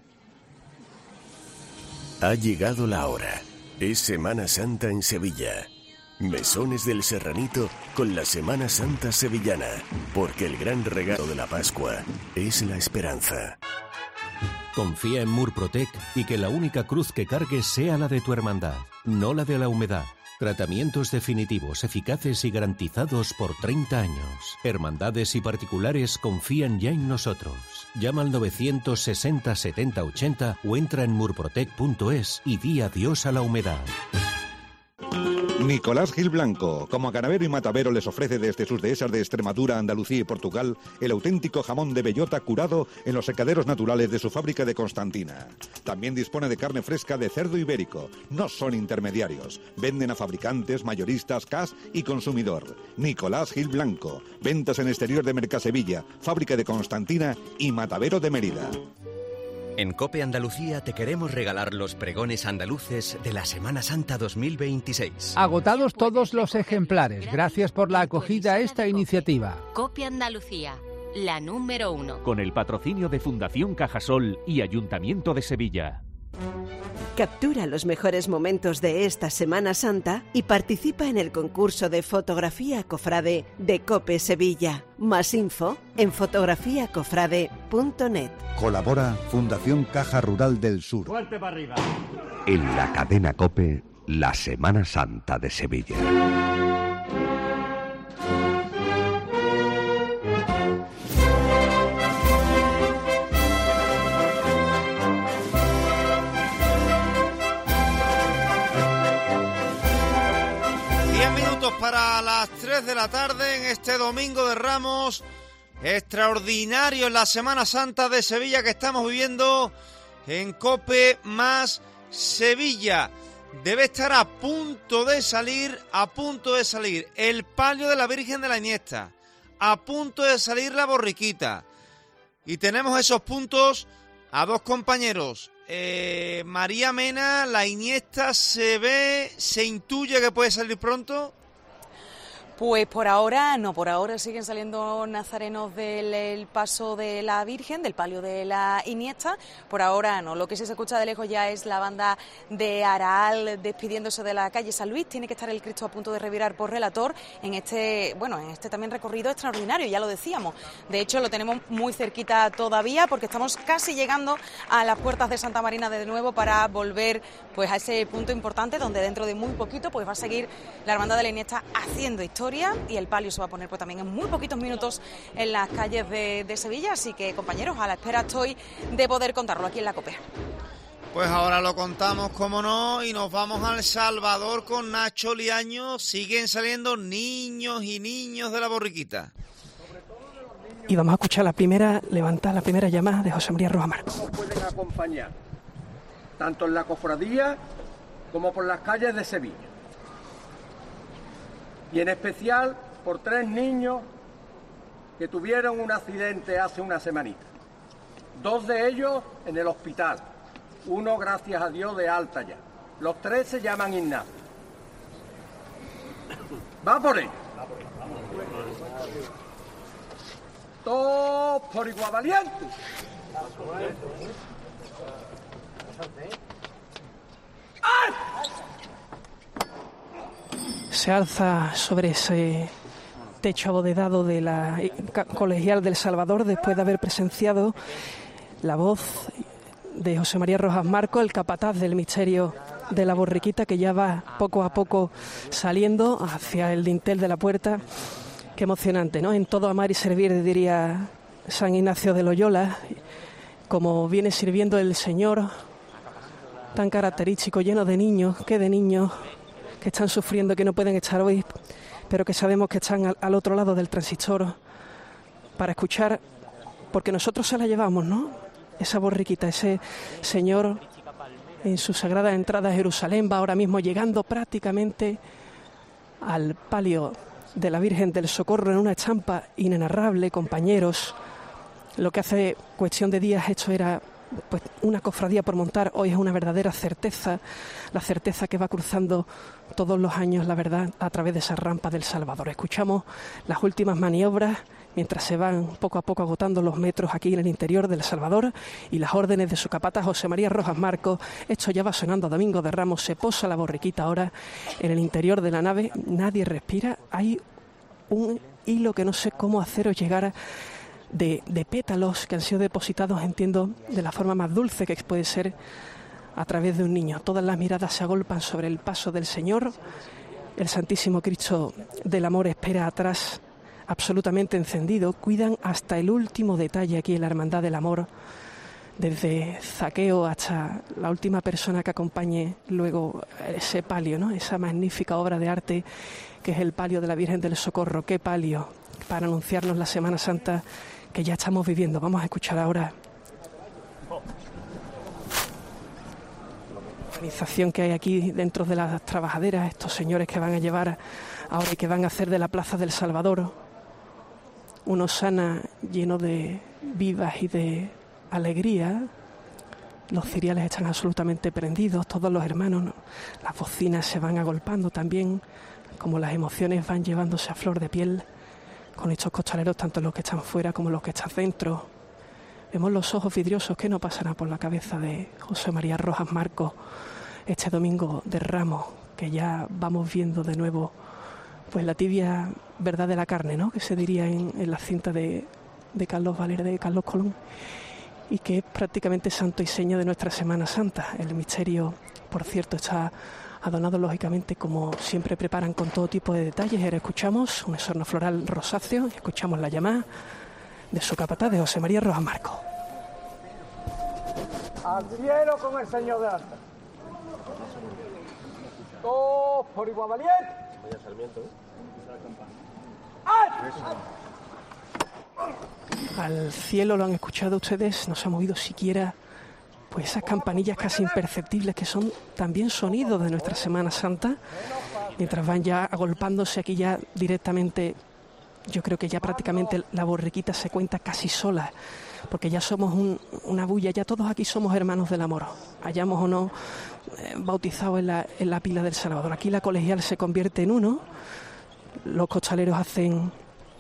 Ha llegado la hora. Es Semana Santa en Sevilla. Mesones del Serranito con la Semana Santa sevillana, porque el gran regalo de la Pascua es la esperanza. Confía en Murprotec y que la única cruz que cargues sea la de tu hermandad, no la de la humedad. Tratamientos definitivos, eficaces y garantizados por treinta años. Hermandades y particulares confían ya en nosotros. Llama al novecientos sesenta, setenta, ochenta o entra en murprotec punto es y di adiós a la humedad. Nicolás Gil Blanco, como ganadero y matavero, les ofrece desde sus dehesas de Extremadura, Andalucía y Portugal el auténtico jamón de bellota curado en los secaderos naturales de su fábrica de Constantina. También dispone de carne fresca de cerdo ibérico. No son intermediarios. Venden a fabricantes, mayoristas, C A S y consumidor. Nicolás Gil Blanco. Ventas en exterior de Mercasevilla, fábrica de Constantina y matavero de Mérida. En COPE Andalucía te queremos regalar los pregones andaluces de la Semana Santa dos mil veintiséis. Agotados todos los ejemplares. Gracias por la acogida a esta iniciativa. COPE Andalucía, la número uno. Con el patrocinio de Fundación Cajasol y Ayuntamiento de Sevilla. Captura los mejores momentos de esta Semana Santa y participa en el concurso de fotografía cofrade de COPE Sevilla. Más info en fotografía cofrade punto net. Colabora Fundación Caja Rural del Sur. En la cadena COPE, la Semana Santa de Sevilla. Diez minutos para las tres de la tarde en este Domingo de Ramos, extraordinario en la Semana Santa de Sevilla que estamos viviendo en COPE más Sevilla. Debe estar a punto de salir, a punto de salir el palio de la Virgen de la Iniesta, a punto de salir la borriquita. Y tenemos esos puntos a dos compañeros. Eh, María Mena, la Iniesta se ve, se intuye que puede salir pronto. Pues por ahora no, por ahora siguen saliendo nazarenos del el paso de la Virgen, del palio de la Iniesta, por ahora no. Lo que sí se escucha de lejos ya es la banda de Araal despidiéndose de la calle San Luis. Tiene que estar el Cristo a punto de revirar por Relator en este, bueno, en este también recorrido extraordinario, ya lo decíamos. De hecho lo tenemos muy cerquita todavía porque estamos casi llegando a las puertas de Santa Marina de nuevo para volver pues a ese punto importante donde dentro de muy poquito pues va a seguir la Hermandad de la Iniesta haciendo historia. Y el palio se va a poner pues también en muy poquitos minutos en las calles de, de Sevilla, así que compañeros, a la espera estoy de poder contarlo aquí en la COPE. Pues ahora lo contamos, como no, y nos vamos al Salvador con Nacho Liaño. Siguen saliendo niños y niños de la borriquita. Y vamos a escuchar la primera, levantar la primera llamada de José María Rojas Marcos. Nos pueden acompañar, tanto en la cofradía como por las calles de Sevilla. Y en especial por tres niños que tuvieron un accidente hace una semanita. Dos de ellos en el hospital, uno gracias a Dios de alta ya. Los tres se llaman Ignacio. Va por ellos. Todos por igual valientes. ¡Ay! Se alza sobre ese techo abovedado de la Colegial del Salvador después de haber presenciado la voz de José María Rojas Marcos, el capataz del misterio de la borriquita, que ya va poco a poco saliendo hacia el dintel de la puerta. Qué emocionante, ¿no? En todo amar y servir, diría San Ignacio de Loyola, como viene sirviendo el Señor, tan característico, lleno de niños, que de niños que están sufriendo, que no pueden estar hoy, pero que sabemos que están al, al otro lado del transistor para escuchar, porque nosotros se la llevamos, ¿no? Esa borriquita, ese Señor en su sagrada entrada a Jerusalén va ahora mismo llegando prácticamente al palio de la Virgen del Socorro en una estampa inenarrable, compañeros. Lo que hace cuestión de días esto era pues una cofradía por montar, hoy es una verdadera certeza, la certeza que va cruzando todos los años, la verdad, a través de esa rampa del Salvador. Escuchamos las últimas maniobras mientras se van poco a poco agotando los metros aquí en el interior del Salvador y las órdenes de su capataz José María Rojas Marcos. Esto ya va sonando a Domingo de Ramos, se posa la borriquita ahora en el interior de la nave, nadie respira, hay un hilo que no sé cómo haceros llegar a De, de pétalos que han sido depositados, entiendo, de la forma más dulce que puede ser a través de un niño. Todas las miradas se agolpan sobre el paso del Señor. El Santísimo Cristo del Amor espera atrás, absolutamente encendido. Cuidan hasta el último detalle aquí en la Hermandad del Amor, desde Zaqueo hasta la última persona que acompañe luego ese palio, ¿no? Esa magnífica obra de arte que es el palio de la Virgen del Socorro. ¡Qué palio! Para anunciarnos la Semana Santa que ya estamos viviendo. Vamos a escuchar ahora la organización que hay aquí dentro de las trabajaderas, estos señores que van a llevar ahora y que van a hacer de la Plaza del Salvador un hosana lleno de vivas y de alegría. Los ciriales están absolutamente prendidos, todos los hermanos, ¿no? Las bocinas se van agolpando también, como las emociones van llevándose a flor de piel con estos costaleros, tanto los que están fuera como los que están dentro. Vemos los ojos vidriosos que no pasará por la cabeza de José María Rojas Marcos este Domingo de Ramos, que ya vamos viendo de nuevo pues la tibia verdad de la carne, ¿no? Que se diría en, en la cinta de, de Carlos Valer, de Carlos Colón, y que es prácticamente santo y seña de nuestra Semana Santa. El misterio, por cierto, está adornados lógicamente como siempre preparan con todo tipo de detalles. Ahora escuchamos un esorno floral rosáceo y escuchamos la llamada de su capataz, de José María Rojas Marcos. Al cielo con el Señor de Alta. Todos por igual valiente. Vaya Sarmiento, ¿eh? Al cielo, lo han escuchado ustedes, no se ha movido siquiera pues esas campanillas casi imperceptibles que son también sonidos de nuestra Semana Santa, mientras van ya agolpándose aquí ya directamente. Yo creo que ya prácticamente la borriquita se cuenta casi sola, porque ya somos un, una bulla, ya todos aquí somos hermanos del amor, hayamos o no eh, bautizados en la, en la pila del Salvador. Aquí la colegial se convierte en uno, los costaleros hacen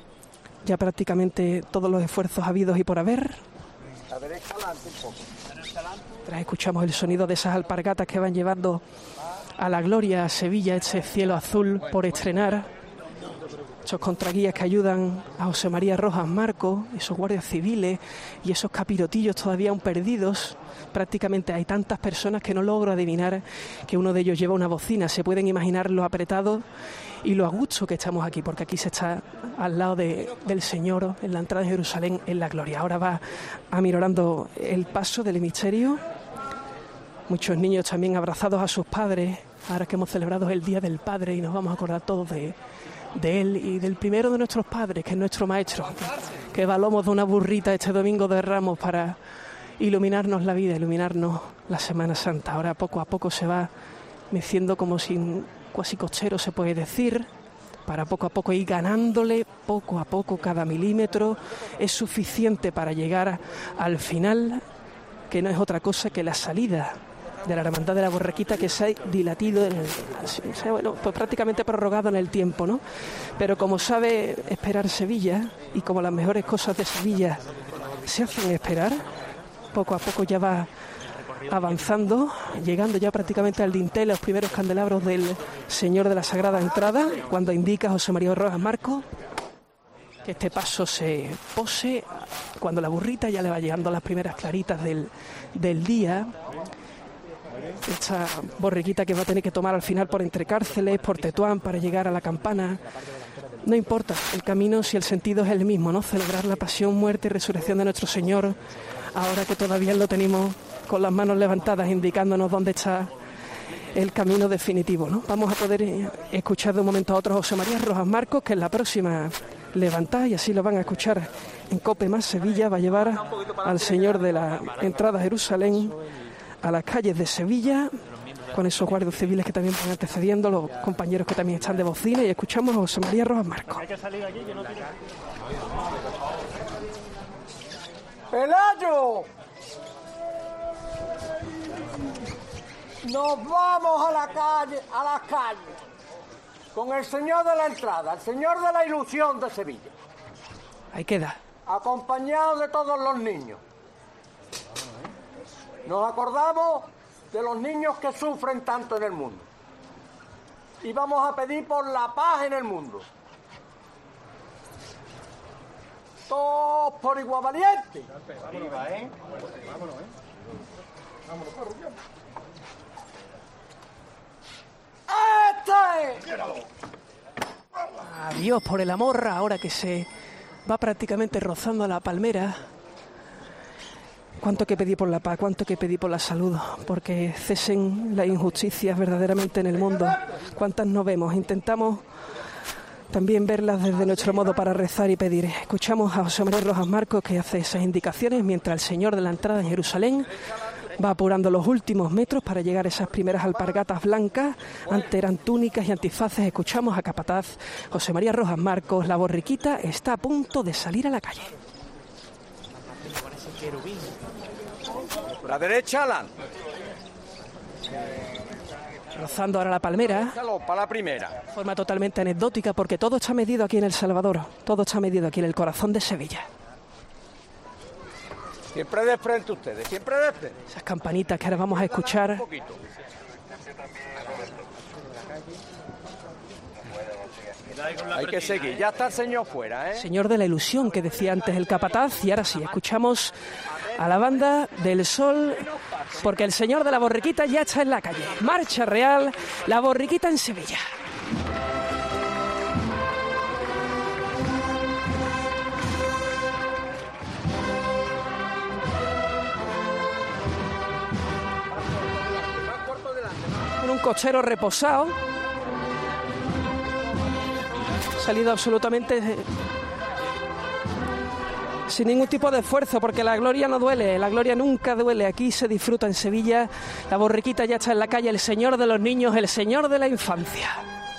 ya prácticamente todos los esfuerzos habidos y por haber. A derecha adelante un poco. Tras escuchamos el sonido de esas alpargatas que van llevando a la gloria a Sevilla ese cielo azul por estrenar. Esos contraguías que ayudan a José María Rojas Marcos, esos guardias civiles y esos capirotillos todavía aún perdidos. Prácticamente hay tantas personas que no logro adivinar que uno de ellos lleva una bocina. Se pueden imaginar lo apretado y lo a gusto que estamos aquí, porque aquí se está al lado de, del Señor en la entrada de Jerusalén en la gloria. Ahora va aminorando el paso del misterio. Muchos niños también abrazados a sus padres, ahora que hemos celebrado el Día del Padre y nos vamos a acordar todos de, de él y del primero de nuestros padres, que es nuestro maestro, que, que va a lomos de una burrita este domingo de Ramos para iluminarnos la vida, iluminarnos la Semana Santa. Ahora poco a poco se va meciendo como sin cuasi cochero, se puede decir, para poco a poco ir ganándole, poco a poco, cada milímetro es suficiente para llegar al final, que no es otra cosa que la salida de la Hermandad de la Borriquita, que se ha dilatido, en el, se ha, bueno, pues prácticamente prorrogado en el tiempo, ¿no? Pero como sabe esperar Sevilla, y como las mejores cosas de Sevilla se hacen esperar, poco a poco ya va avanzando, llegando ya prácticamente al dintel, los primeros candelabros del Señor de la Sagrada Entrada, cuando indica José María Rojas Marcos que este paso se pose, cuando la burrita ya le va llegando a las primeras claritas del, del día. Esta borriquita que va a tener que tomar al final por entre cárceles, por Tetuán, para llegar a la campana. No importa el camino si el sentido es el mismo, ¿no? Celebrar la pasión, muerte y resurrección de nuestro Señor, ahora que todavía lo tenemos con las manos levantadas, indicándonos dónde está el camino definitivo, ¿no? Vamos a poder escuchar de un momento a otro a José María Rojas Marcos, que es la próxima levantada, y así lo van a escuchar en Cope Más Sevilla. Va a llevar al Señor de la Entrada a Jerusalén a las calles de Sevilla, con esos guardias civiles que también van antecediendo, los compañeros que también están de bocina, y escuchamos a José María Rojas Marcos. ¡Pelayo! Nos vamos a la calle, a las calles, con el Señor de la Entrada, el Señor de la Ilusión de Sevilla. Ahí queda. Acompañados de todos los niños. Nos acordamos de los niños que sufren tanto en el mundo. Y vamos a pedir por la paz en el mundo. Todos por igual valiente. Arriba, ¿eh? Vámonos, ¿eh? Vámonos, parroquiano. ¡Este! Adiós por el amor, ahora que se va prácticamente rozando la palmera. Cuánto que pedí por la paz, cuánto que pedí por la salud, porque cesen las injusticias verdaderamente en el mundo. Cuántas no vemos, intentamos también verlas desde nuestro modo para rezar y pedir. Escuchamos a José María Rojas Marcos, que hace esas indicaciones mientras el Señor de la Entrada en Jerusalén va apurando los últimos metros para llegar a esas primeras alpargatas blancas. Antes eran túnicas y antifaces. Escuchamos a capataz José María Rojas Marcos. La borriquita está a punto de salir a la calle. La derecha, Alan. Rozando ahora la palmera. Para la primera. De forma totalmente anecdótica, porque todo está medido aquí en El Salvador. Todo está medido aquí en el corazón de Sevilla. Siempre de frente ustedes, siempre de frente. Esas campanitas que ahora vamos a escuchar. Hay que seguir, ya está el señor fuera, ¿eh? Señor de la ilusión que decía antes el capataz, y ahora sí, escuchamos a la banda del Sol, porque el señor de la borriquita ya está en la calle. Marcha real, la borriquita en Sevilla. Con un cochero reposado, salido absolutamente sin ningún tipo de esfuerzo, porque la gloria no duele, la gloria nunca duele. Aquí se disfruta en Sevilla, la borriquita ya está en la calle, el señor de los niños, el señor de la infancia.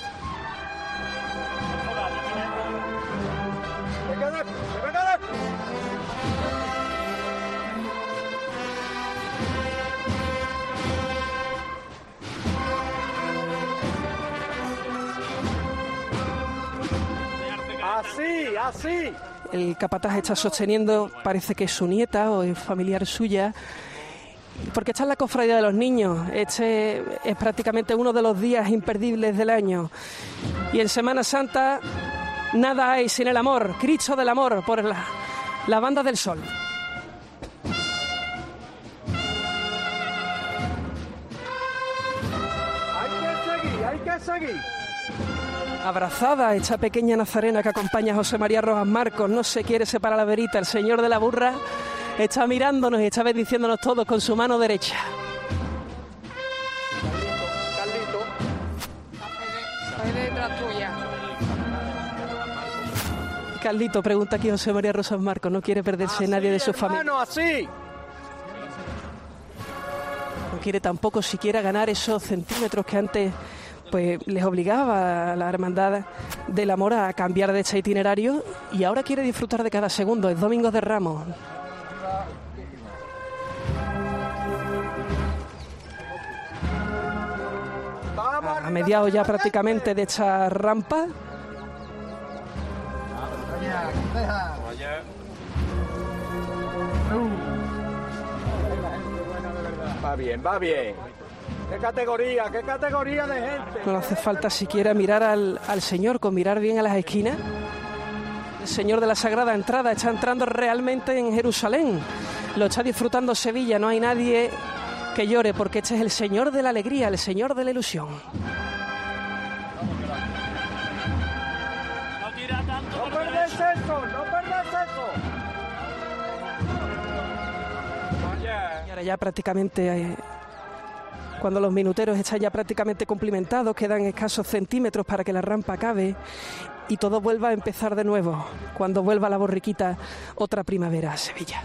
Así, así. El capataz está sosteniendo, parece que es su nieta o es familiar suya, porque está en la cofradía de los niños. Este es prácticamente uno de los días imperdibles del año. Y en Semana Santa nada hay sin el amor, Cristo del amor, por la, la banda del Sol. Hay que seguir, hay que seguir. Abrazada esta pequeña nazarena que acompaña a José María Rojas Marcos, no se quiere separar la verita. El señor de la burra está mirándonos y está bendiciéndonos todos con su mano derecha. Carlito, Estoy detrás tuya. Carlito, pregunta aquí José María Rojas Marcos, no quiere perderse así, nadie de su hermano, familia. Así. No quiere tampoco siquiera ganar esos centímetros que antes pues les obligaba a la hermandad del amor a cambiar de este itinerario, y ahora quiere disfrutar de cada segundo. Es Domingo de Ramos. A mediados ya prácticamente de esta rampa. Va bien, va bien. ¿Qué categoría, qué categoría de gente? No le hace falta siquiera mirar al, al Señor, con mirar bien a las esquinas. El Señor de la Sagrada Entrada está entrando realmente en Jerusalén. Lo está disfrutando Sevilla, no hay nadie que llore, porque este es el Señor de la alegría, el Señor de la ilusión. No perdés eso, no perdés eso. Y ahora ya prácticamente... Eh, cuando los minuteros están ya prácticamente cumplimentados, quedan escasos centímetros para que la rampa acabe y todo vuelva a empezar de nuevo, cuando vuelva la borriquita, otra primavera a Sevilla.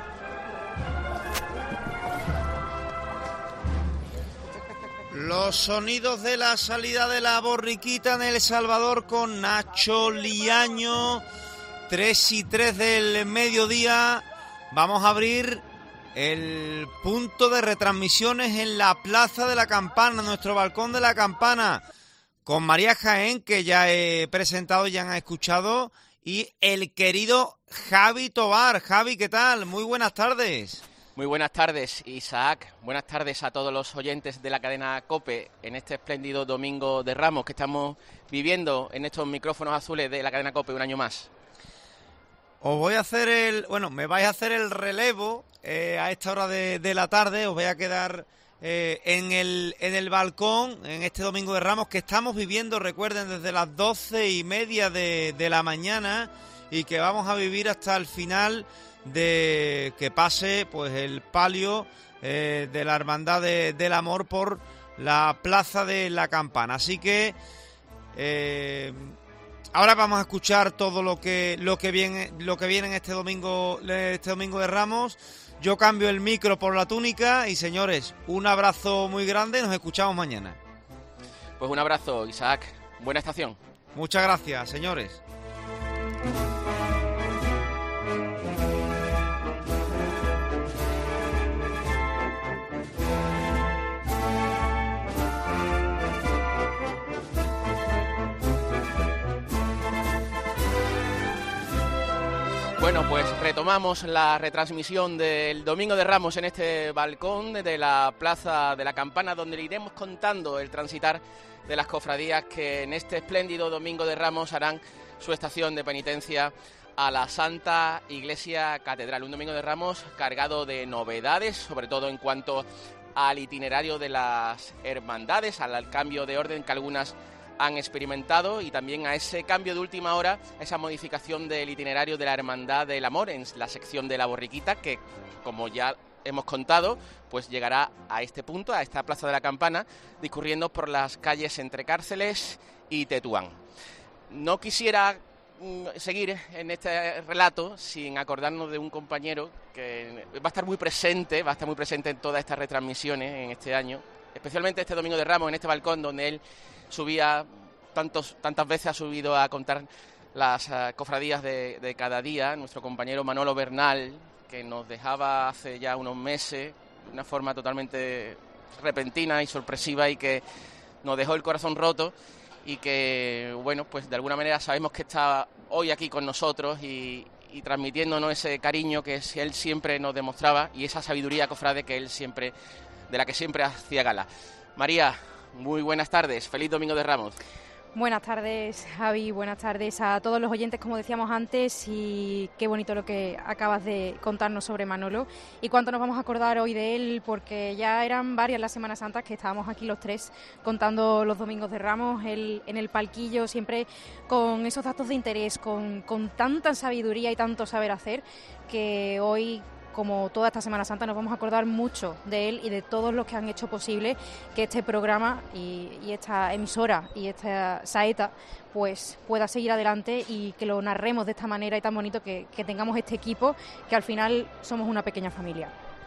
Los sonidos de la salida de la borriquita en El Salvador con Nacho Liaño, tres y tres del mediodía. Vamos a abrir el punto de retransmisiones en la Plaza de la Campana, nuestro balcón de la Campana, con María Jaén, que ya he presentado y ya han escuchado, y el querido Javi Tobar. Javi, ¿qué tal? Muy buenas tardes. Muy buenas tardes, Isaac. Buenas tardes a todos los oyentes de la cadena COPE en este espléndido Domingo de Ramos que estamos viviendo en estos micrófonos azules de la cadena COPE un año más. Os voy a hacer el... Bueno, me vais a hacer el relevo eh, a esta hora de, de la tarde. Os voy a quedar eh, en, el, en el balcón en este Domingo de Ramos que estamos viviendo, recuerden, desde las doce y media de, de la mañana, y que vamos a vivir hasta el final de que pase pues el palio eh, de la Hermandad de, del Amor por la Plaza de la Campana. Así que... Eh, Ahora vamos a escuchar todo lo que lo que viene lo que viene en este domingo este domingo de Ramos. Yo cambio el micro por la túnica y, señores, un abrazo muy grande. Nos escuchamos mañana. Pues un abrazo, Isaac. Buena estación. Muchas gracias, señores. Bueno, pues retomamos la retransmisión del Domingo de Ramos en este balcón de la Plaza de la Campana, donde le iremos contando el transitar de las cofradías que en este espléndido Domingo de Ramos harán su estación de penitencia a la Santa Iglesia Catedral. Un Domingo de Ramos cargado de novedades, sobre todo en cuanto al itinerario de las hermandades, al cambio de orden que algunas han experimentado, y también a ese cambio de última hora, esa modificación del itinerario de la Hermandad del Amor en la sección de la Borriquita, que, como ya hemos contado, pues llegará a este punto, a esta Plaza de la Campana, discurriendo por las calles entre Cárceles y Tetuán. No quisiera mm, seguir en este relato sin acordarnos de un compañero que va a estar muy presente, va a estar muy presente en todas estas retransmisiones en este año, especialmente este Domingo de Ramos, en este balcón donde él subía, tantos, tantas veces ha subido a contar las uh, cofradías de, de cada día, nuestro compañero Manolo Bernal, que nos dejaba hace ya unos meses de una forma totalmente repentina y sorpresiva, y que nos dejó el corazón roto, y que, bueno, pues de alguna manera sabemos que está hoy aquí con nosotros y, y transmitiéndonos ese cariño que él siempre nos demostraba y esa sabiduría cofrade que él siempre, de la que siempre hacía gala. María, muy buenas tardes, feliz Domingo de Ramos. Buenas tardes, Javi, buenas tardes a todos los oyentes, como decíamos antes, y qué bonito lo que acabas de contarnos sobre Manolo y cuánto nos vamos a acordar hoy de él, porque ya eran varias las Semanas Santas que estábamos aquí los tres contando los Domingos de Ramos, él en el palquillo, siempre con esos datos de interés, con, con tanta sabiduría y tanto saber hacer, que hoy, como toda esta Semana Santa, nos vamos a acordar mucho de él y de todos los que han hecho posible que este programa y, y esta emisora y esta saeta pues pueda seguir adelante y que lo narremos de esta manera y tan bonito, que, que tengamos este equipo, que al final somos una pequeña familia.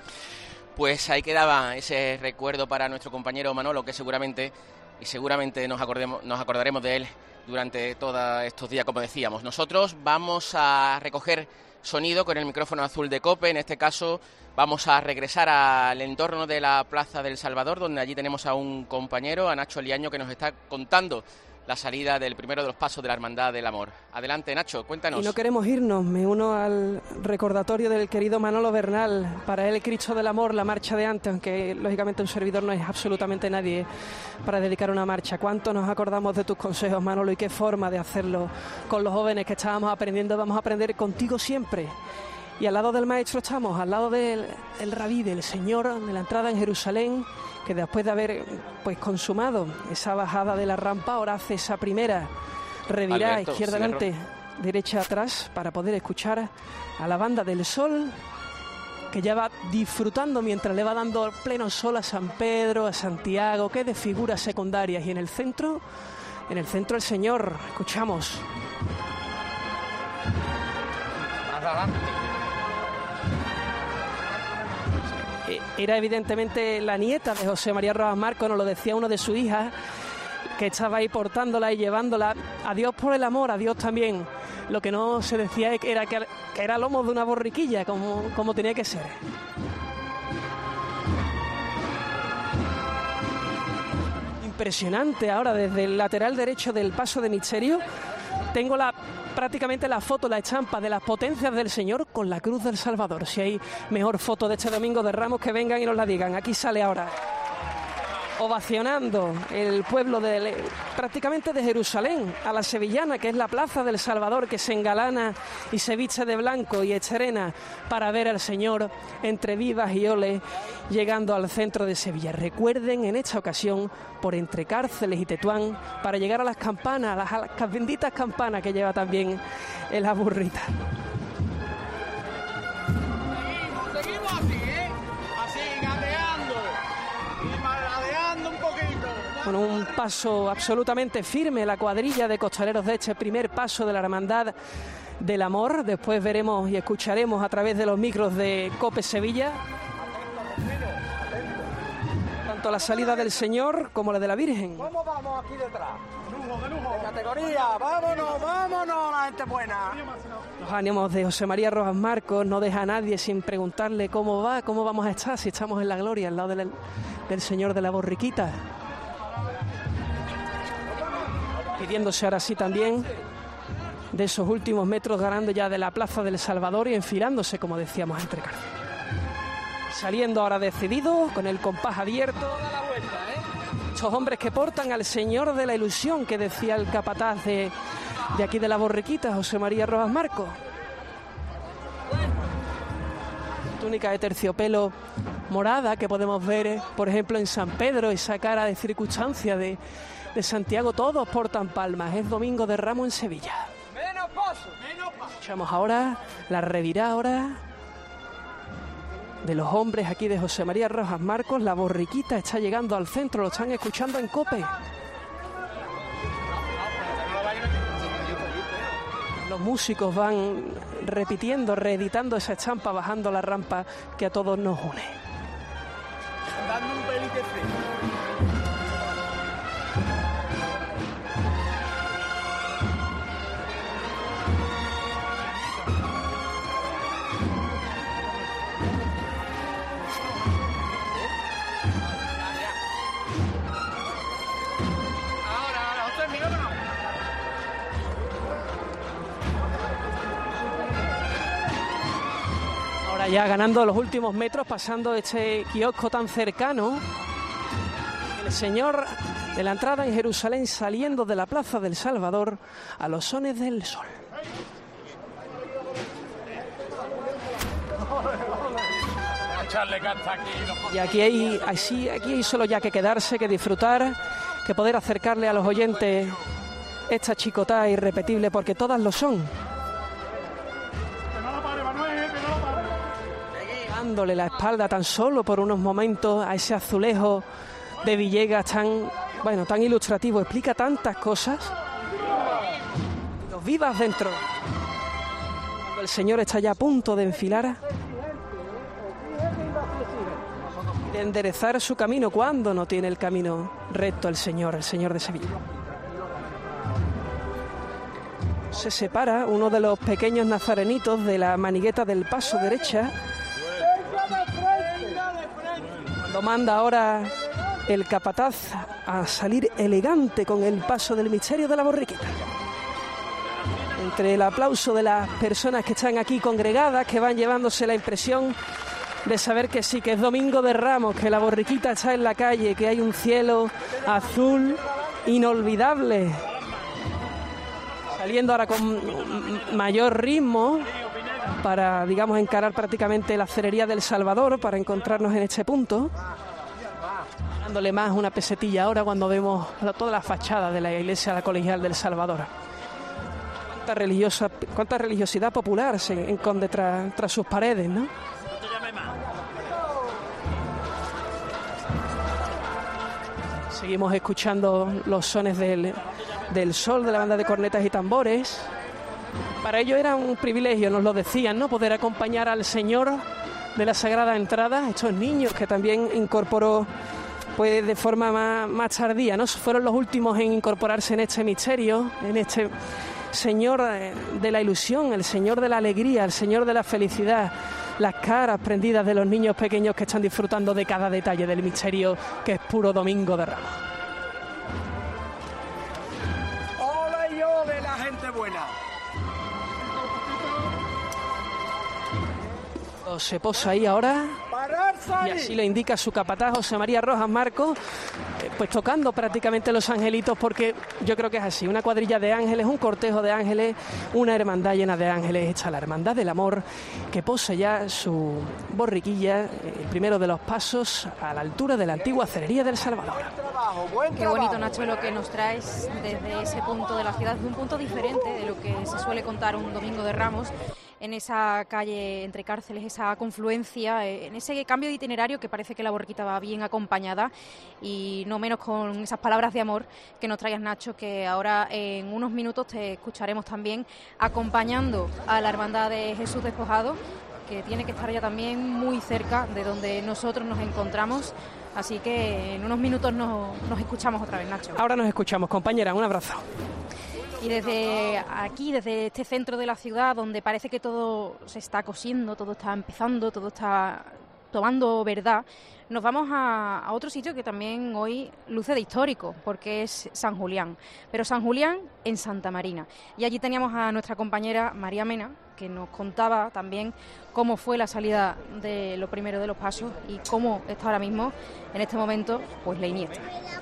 Pues ahí quedaba ese recuerdo para nuestro compañero Manolo, que seguramente y seguramente nos acordemos, nos acordaremos de él durante todos estos días, como decíamos. Nosotros vamos a recoger sonido con el micrófono azul de COPE. En este caso vamos a regresar al entorno de la Plaza del Salvador, donde allí tenemos a un compañero, a Nacho Liaño, que nos está contando la salida del primero de los pasos de la Hermandad del Amor. Adelante, Nacho, cuéntanos. Y no queremos irnos, me uno al recordatorio del querido Manolo Bernal. Para él, Cristo del Amor, la marcha de antes, aunque lógicamente un servidor no es absolutamente nadie para dedicar una marcha. ¿Cuánto nos acordamos de tus consejos, Manolo, y qué forma de hacerlo con los jóvenes que estábamos aprendiendo? Vamos a aprender contigo siempre. Y al lado del maestro estamos, al lado del el rabí, del Señor, de la entrada en Jerusalén, que después de haber pues consumado esa bajada de la rampa, ahora hace esa primera revirada, Alberto, izquierda adelante, derecha atrás, para poder escuchar a la banda del Sol, que ya va disfrutando mientras le va dando pleno sol a San Pedro, a Santiago, que de figuras secundarias. Y en el centro, en el centro el Señor, escuchamos. Era evidentemente la nieta de José María Rojas Marcos, nos lo decía uno de sus hijas, que estaba ahí portándola y llevándola. A Dios por el amor, a Dios también. Lo que no se decía era que era lomo de una borriquilla, como, como tenía que ser. Impresionante. Ahora, desde el lateral derecho del paso de misterio, tengo la prácticamente la foto, la estampa de las potencias del Señor con la cruz del Salvador. Si hay mejor foto de este Domingo de Ramos, que vengan y nos la digan. Aquí sale ahora, ovacionando el pueblo de, prácticamente de Jerusalén, a la sevillana, que es la Plaza del Salvador, que se engalana y se viste de blanco y estrena para ver al Señor entre vivas y oles, llegando al centro de Sevilla. Recuerden, en esta ocasión, por entre Cárceles y Tetuán, para llegar a las campanas, a las, a las benditas campanas que lleva también en la burrita. Seguimos así, ¿eh? Así, gateando y maladeando un poquito. Con un paso absolutamente firme, la cuadrilla de costaleros de este primer paso de la Hermandad del Amor. Después veremos y escucharemos a través de los micros de COPE Sevilla tanto la salida del Señor como la de la Virgen. ¿Cómo vamos aquí detrás? Lujo, de lujo. De categoría, vámonos, vámonos, la gente buena. Los ánimos de José María Rojas Marcos no deja a nadie sin preguntarle cómo va, cómo vamos a estar, si estamos en la gloria, al lado del, del Señor de la Borriquita. Pidiéndose ahora sí también de esos últimos metros, ganando ya de la Plaza del Salvador y enfilándose, como decíamos, entre cárceles. Saliendo ahora decidido, con el compás abierto. Estos hombres que portan al Señor de la Ilusión, que decía el capataz de, de aquí de la Borriquita, José María Rojas Marcos. Túnica de terciopelo morada que podemos ver, por ejemplo, en San Pedro, esa cara de circunstancia de, de Santiago. Todos portan palmas. Es Domingo de Ramos en Sevilla. Menos paso, menos paso. Escuchamos ahora la revirá ahora de los hombres aquí de José María Rojas Marcos. La Borriquita está llegando al centro, lo están escuchando en COPE. Los músicos van repitiendo, reeditando esa estampa, bajando la rampa que a todos nos une. Dando un pelín de frío. Ya ganando los últimos metros, pasando este kiosco tan cercano, el Señor de la entrada en Jerusalén, saliendo de la Plaza del Salvador a los sones del sol. Y aquí hay, así, aquí hay solo ya que quedarse, que disfrutar, que poder acercarle a los oyentes esta chicotá irrepetible, porque todas lo son. Dándole la espalda tan solo por unos momentos a ese azulejo de Villegas tan, bueno, tan ilustrativo, explica tantas cosas. Los vivas dentro. Cuando el Señor está ya a punto de enfilar, de enderezar su camino, cuando no tiene el camino recto el Señor, el Señor de Sevilla. Se separa uno de los pequeños nazarenitos de la manigueta del paso derecha. Cuando manda ahora el capataz a salir elegante con el paso del misterio de la Borriquita. Entre el aplauso de las personas que están aquí congregadas, que van llevándose la impresión de saber que sí, que es Domingo de Ramos, que la Borriquita está en la calle, que hay un cielo azul inolvidable. Saliendo ahora con mayor ritmo para, digamos, encarar prácticamente la acerería del Salvador, para encontrarnos en este punto, dándole más una pesetilla ahora cuando vemos toda la fachada de la iglesia la colegial del Salvador. Cuánta religiosa, cuánta religiosidad popular se esconde tras, tras sus paredes, ¿no? Seguimos escuchando los sones del, del sol de la banda de cornetas y tambores. Para ellos era un privilegio, nos lo decían, ¿no? Poder acompañar al Señor de la Sagrada Entrada, estos niños que también incorporó pues de forma más, más tardía, ¿no? Fueron los últimos en incorporarse en este misterio, en este Señor de la ilusión, el Señor de la alegría, el Señor de la felicidad, las caras prendidas de los niños pequeños que están disfrutando de cada detalle del misterio que es puro Domingo de Ramos. ¡Hola y ole la gente buena! Se posa ahí ahora y así le indica su capataz José María Rojas Marcos, eh, pues tocando prácticamente los angelitos, porque yo creo que es así, una cuadrilla de ángeles, un cortejo de ángeles, una hermandad llena de ángeles, hecha la hermandad del amor, que posa ya su borriquilla, el primero de los pasos a la altura de la antigua acerería del Salvador. Qué bonito, Nacho, lo que nos traes desde ese punto de la ciudad, de un punto diferente de lo que se suele contar un Domingo de Ramos, en esa calle entre cárceles, esa confluencia, en ese cambio de itinerario que parece que la Borriquita va bien acompañada, y no menos con esas palabras de amor que nos traías, Nacho, que ahora en unos minutos te escucharemos también acompañando a la Hermandad de Jesús Despojado, que tiene que estar ya también muy cerca de donde nosotros nos encontramos. Así que en unos minutos nos, nos escuchamos otra vez, Nacho. Ahora nos escuchamos, compañera, un abrazo. Y desde aquí, desde este centro de la ciudad, donde parece que todo se está cosiendo, todo está empezando, todo está tomando verdad, nos vamos a, a otro sitio que también hoy luce de histórico, porque es San Julián. Pero San Julián en Santa Marina. Y allí teníamos a nuestra compañera María Mena, que nos contaba también cómo fue la salida de lo primero de los pasos y cómo está ahora mismo, en este momento, pues la Iniesta.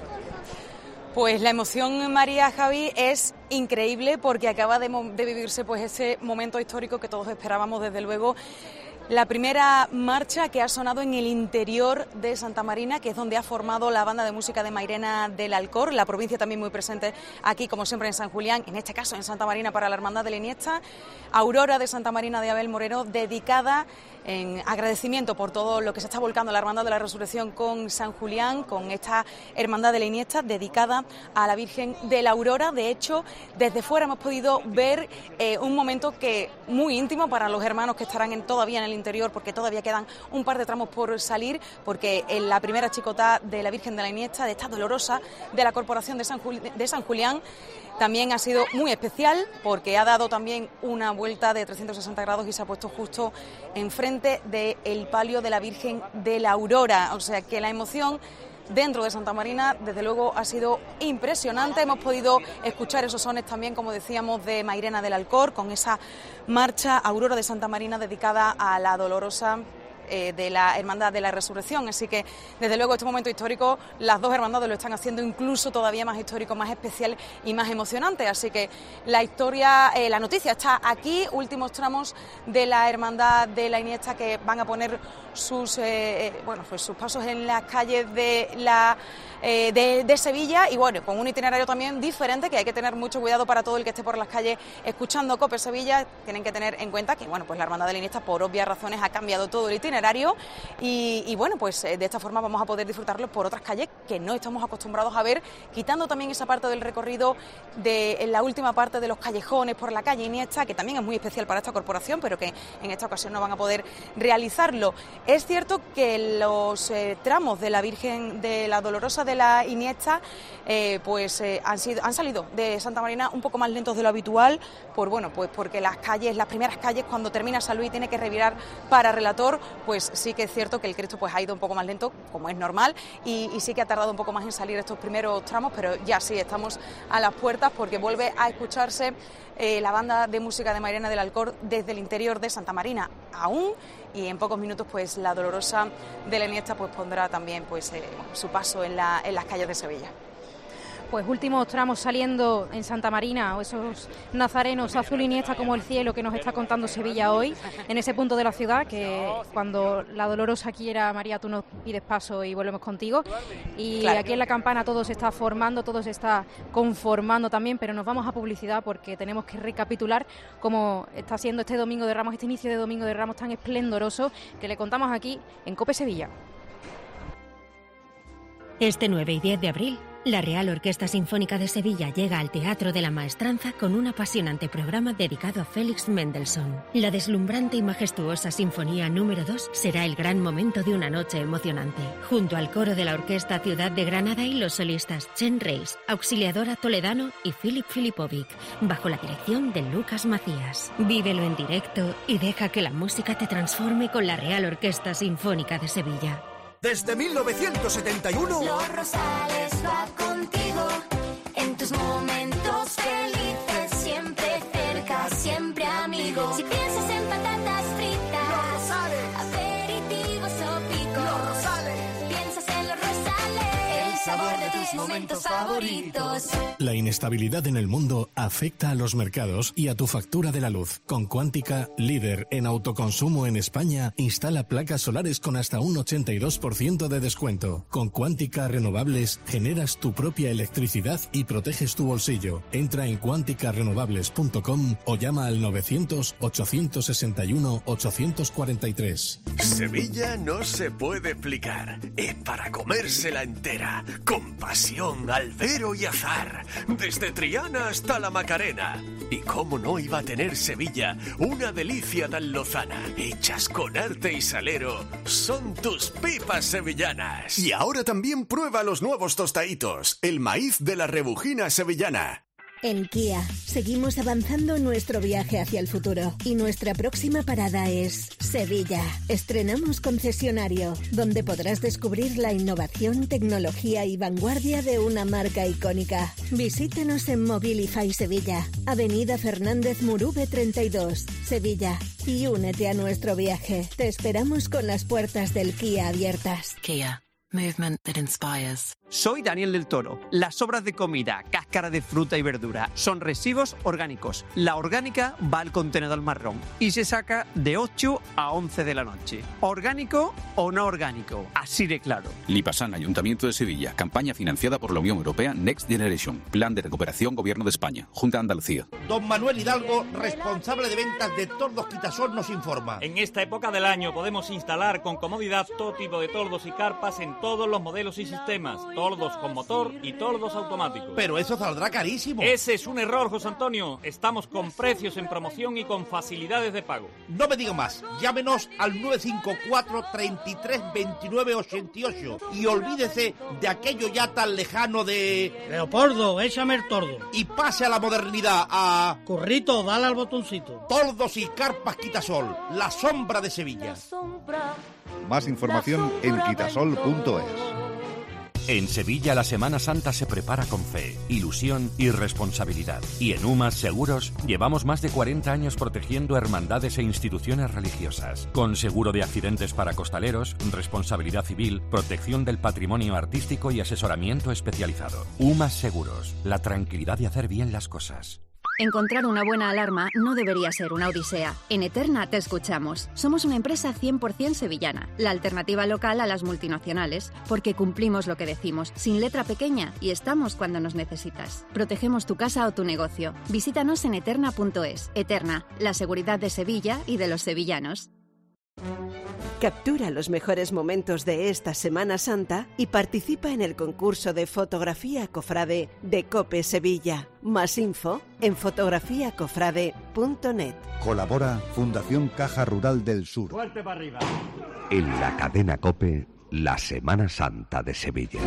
Pues la emoción, María, Javi, es increíble porque acaba de, de vivirse pues ese momento histórico que todos esperábamos, desde luego. La primera marcha que ha sonado en el interior de Santa Marina, que es donde ha formado la banda de música de Mairena del Alcor, la provincia también muy presente aquí, como siempre, en San Julián, en este caso en Santa Marina para la Hermandad de la Iniesta. Aurora de Santa Marina de Abel Moreno, dedicada en agradecimiento por todo lo que se está volcando la Hermandad de la Resurrección con San Julián, con esta Hermandad de la Iniesta, dedicada a la Virgen de la Aurora. De hecho, desde fuera hemos podido ver eh, un momento que muy íntimo para los hermanos que estarán en, todavía en el interior, porque todavía quedan un par de tramos por salir, porque en la primera chicotá de la Virgen de la Iniesta, de esta Dolorosa de la Corporación de San, Juli- de San Julián, también ha sido muy especial porque ha dado también una vuelta de trescientos sesenta grados y se ha puesto justo enfrente del palio de la Virgen de la Aurora. O sea que la emoción dentro de Santa Marina, desde luego, ha sido impresionante. Hemos podido escuchar esos sones también, como decíamos, de Mairena del Alcor, con esa marcha Aurora de Santa Marina dedicada a la Dolorosa eh, de la Hermandad de la Resurrección. Así que, desde luego, este momento histórico, las dos hermandades lo están haciendo incluso todavía más histórico, más especial y más emocionante. Así que la historia, eh, la noticia está aquí, últimos tramos de la Hermandad de la Iniesta que van a poner sus eh, bueno pues sus pasos en las calles de la eh, de, de Sevilla, y bueno, con un itinerario también diferente, que hay que tener mucho cuidado para todo el que esté por las calles escuchando COPE Sevilla. Tienen que tener en cuenta que bueno pues la Hermandad de la Iniesta, por obvias razones, ha cambiado todo el itinerario y, y bueno pues de esta forma vamos a poder disfrutarlo por otras calles que no estamos acostumbrados a ver, quitando también esa parte del recorrido de en la última parte de los callejones por la calle Iniesta, que también es muy especial para esta corporación, pero que en esta ocasión no van a poder realizarlo. Es cierto que los eh, tramos de la Virgen de la Dolorosa de la Iniesta eh, pues eh, han sido han salido de Santa Marina un poco más lentos de lo habitual, por bueno pues porque las calles, las primeras calles, cuando termina San Luis y tiene que revirar para Relator, pues sí que es cierto que el Cristo pues ha ido un poco más lento, como es normal, y, y sí que ha tardado un poco más en salir estos primeros tramos, pero ya sí estamos a las puertas porque vuelve a escucharse eh, la banda de música de Mairena del Alcor desde el interior de Santa Marina aún, y en pocos minutos pues la Dolorosa de la Iniesta pues pondrá también pues eh, su paso en, la, en las calles de Sevilla. Pues últimos tramos saliendo en Santa Marina, o esos nazarenos azul iniesta como el cielo que nos está contando Sevilla hoy, en ese punto de la ciudad que cuando la Dolorosa quiera, María, tú nos pides paso y volvemos contigo. Y claro, aquí en la campana todo se está formando, todo se está conformando también, pero nos vamos a publicidad porque tenemos que recapitular cómo está siendo este Domingo de Ramos, este inicio de Domingo de Ramos tan esplendoroso que le contamos aquí en COPE Sevilla. Este nueve y diez de abril, la Real Orquesta Sinfónica de Sevilla llega al Teatro de la Maestranza con un apasionante programa dedicado a Félix Mendelssohn. La deslumbrante y majestuosa Sinfonía número dos será el gran momento de una noche emocionante, junto al coro de la Orquesta Ciudad de Granada y los solistas Chen Reis, Auxiliadora Toledano y Filip Filipovic, bajo la dirección de Lucas Macías. Vívelo en directo y deja que la música te transforme con la Real Orquesta Sinfónica de Sevilla. Desde mil novecientos setenta y uno... Los Rosales va contigo en tus momentos felices, siempre cerca, siempre amigo. Si piensas en patatas fritas, Los Rosales, aperitivos o picos, Los Rosales, piensas en Los Rosales, el sabor de tus momentos favoritos. La inestabilidad en el mundo afecta a los mercados y a tu factura de la luz. Con Cuántica, líder en autoconsumo en España, instala placas solares con hasta un ochenta y dos por ciento de descuento. Con Cuántica Renovables generas tu propia electricidad y proteges tu bolsillo. Entra en cuántica renovables punto com o llama al novecientos, ochocientos sesenta y uno, ochocientos cuarenta y tres. Sevilla no se puede explicar. Es para comérsela entera. Con pasión, albero y azar. Desde Triana hasta la Macarena. Y cómo no iba a tener Sevilla una delicia tan lozana, hechas con arte y salero. Son tus pipas sevillanas. Y ahora también prueba los nuevos tostaditos, el maíz de la Rebujina sevillana. En Kia, seguimos avanzando nuestro viaje hacia el futuro y nuestra próxima parada es Sevilla. Estrenamos concesionario, donde podrás descubrir la innovación, tecnología y vanguardia de una marca icónica. Visítanos en Mobilify Sevilla, Avenida Fernández Murube treinta y dos, Sevilla, y únete a nuestro viaje. Te esperamos con las puertas del Kia abiertas. Kia. Movement that inspires. Soy Daniel del Toro. Las sobras de comida, cáscara de fruta y verdura son residuos orgánicos. La orgánica va al contenedor marrón y se saca de ocho a once de la noche. ¿Orgánico o no orgánico? Así de claro. Lipasan, Ayuntamiento de Sevilla. Campaña financiada por la Unión Europea Next Generation. Plan de recuperación Gobierno de España. Junta de Andalucía. Don Manuel Hidalgo, responsable de ventas de Tordos Quitasol, nos informa. En esta época del año podemos instalar con comodidad todo tipo de tordos y carpas en todos los modelos y sistemas. Tordos con motor y tordos automáticos. Pero eso saldrá carísimo. Ese es un error, José Antonio. Estamos con precios en promoción y con facilidades de pago. No me diga más. Llámenos al nueve cinco cuatro, treinta y tres, veintinueve, ochenta y ocho y olvídese de aquello ya tan lejano de... Leopoldo, échame el tordo. Y pase a la modernidad, a... Currito, dale al botoncito. Tordos y carpas Quitasol, la sombra de Sevilla. Más información en quitasol punto es. En Sevilla la Semana Santa se prepara con fe, ilusión y responsabilidad. Y en UMAS Seguros llevamos más de cuarenta años protegiendo hermandades e instituciones religiosas. Con seguro de accidentes para costaleros, responsabilidad civil, protección del patrimonio artístico y asesoramiento especializado. UMAS Seguros, la tranquilidad de hacer bien las cosas. Encontrar una buena alarma no debería ser una odisea. En Eterna te escuchamos. Somos una empresa cien por ciento sevillana, la alternativa local a las multinacionales, porque cumplimos lo que decimos, sin letra pequeña, y estamos cuando nos necesitas. Protegemos tu casa o tu negocio. Visítanos en eterna punto es. Eterna, la seguridad de Sevilla y de los sevillanos. Captura los mejores momentos de esta Semana Santa y participa en el concurso de fotografía cofrade de COPE Sevilla. Más info en fotografía cofrade punto net. Colabora Fundación Caja Rural del Sur. Fuerte para arriba. En la cadena COPE, la Semana Santa de Sevilla.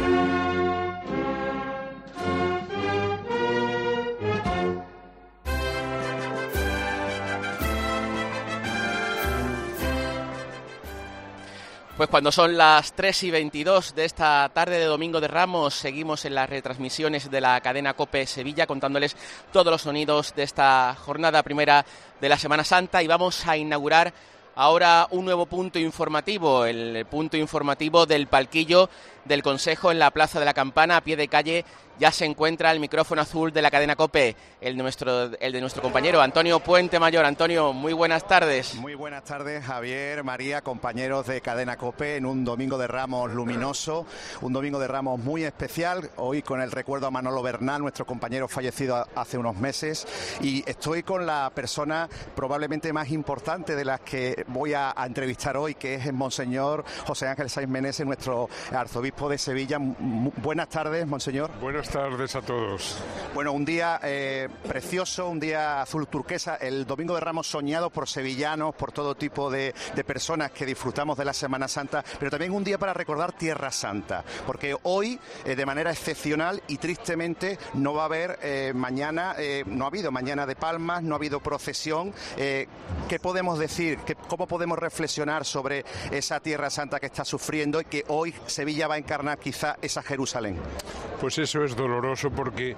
Pues cuando son las tres y veintidós de esta tarde de Domingo de Ramos, seguimos en las retransmisiones de la cadena COPE Sevilla contándoles todos los sonidos de esta jornada primera de la Semana Santa y vamos a inaugurar ahora un nuevo punto informativo, el punto informativo del palquillo del Consejo en la Plaza de la Campana, a pie de calle. Ya se encuentra el micrófono azul de la cadena COPE, el de nuestro, el de nuestro compañero Antonio Puente Mayor. Antonio, muy buenas tardes. Muy buenas tardes, Javier, María, compañeros de cadena COPE, en un Domingo de Ramos luminoso, un Domingo de Ramos muy especial, hoy con el recuerdo a Manolo Bernal, nuestro compañero fallecido hace unos meses, y estoy con la persona probablemente más importante de las que voy a, a entrevistar hoy, que es el Monseñor José Ángel Saiz Meneses, nuestro arzobispo de Sevilla. M- buenas tardes, Monseñor. Buenas tardes a todos. Bueno, un día eh, precioso, un día azul turquesa, el Domingo de Ramos soñado por sevillanos, por todo tipo de, de personas que disfrutamos de la Semana Santa, pero también un día para recordar Tierra Santa, porque hoy, eh, de manera excepcional y tristemente, no va a haber eh, mañana, eh, no ha habido mañana de Palmas, no ha habido procesión. Eh, ¿Qué podemos decir? ¿Qué, ¿Cómo podemos reflexionar sobre esa Tierra Santa que está sufriendo y que hoy Sevilla va a encarnar quizá esa Jerusalén? Pues eso es doloroso porque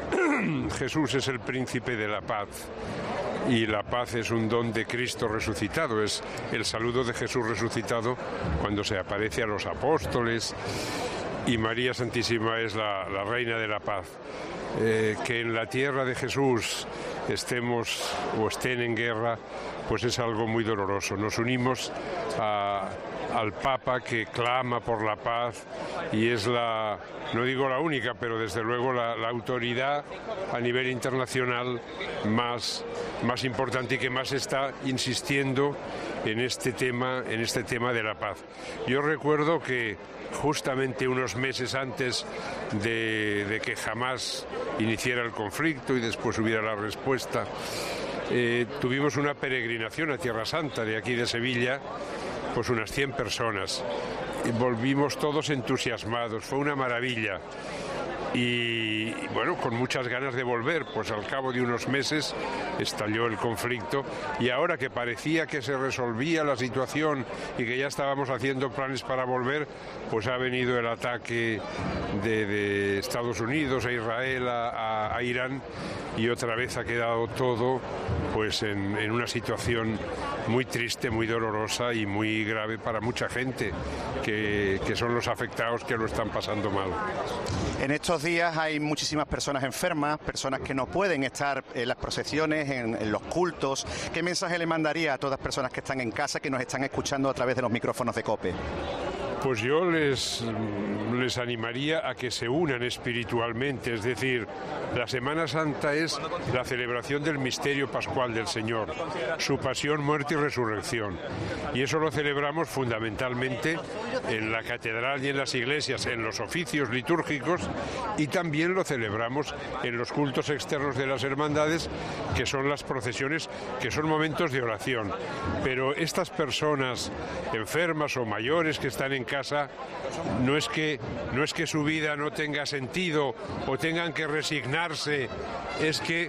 Jesús es el príncipe de la paz y la paz es un don de Cristo resucitado, es el saludo de Jesús resucitado cuando se aparece a los apóstoles, y María Santísima es la, la reina de la paz. Eh, que en la tierra de Jesús estemos o estén en guerra, pues es algo muy doloroso. Nos unimos a, al Papa, que clama por la paz y es la, no digo la única, pero desde luego la, la autoridad a nivel internacional más, más importante y que más está insistiendo en este tema, en este tema de la paz. Yo recuerdo que justamente unos meses antes de, de que Hamás iniciara el conflicto y después hubiera la respuesta, eh, tuvimos una peregrinación a Tierra Santa de aquí de Sevilla, pues unas cien personas. Y volvimos todos entusiasmados, fue una maravilla. y bueno, con muchas ganas de volver, pues al cabo de unos meses estalló el conflicto y ahora que parecía que se resolvía la situación y que ya estábamos haciendo planes para volver, pues ha venido el ataque de, de Estados Unidos a Israel, a, a, a Irán, y otra vez ha quedado todo pues en, en una situación muy triste, muy dolorosa y muy grave para mucha gente que, que son los afectados, que lo están pasando mal. En estos días hay muchísimas personas enfermas, personas que no pueden estar en las procesiones, en, en los cultos. ¿Qué mensaje le mandaría a todas las personas que están en casa, que nos están escuchando a través de los micrófonos de COPE? Pues yo les, les animaría a que se unan espiritualmente, es decir, la Semana Santa es la celebración del misterio pascual del Señor, su pasión, muerte y resurrección. Y eso lo celebramos fundamentalmente en la catedral y en las iglesias, en los oficios litúrgicos, y también lo celebramos en los cultos externos de las hermandades, que son las procesiones, que son momentos de oración. Pero estas personas enfermas o mayores que están en casa, no es que no es que su vida no tenga sentido o tengan que resignarse, es que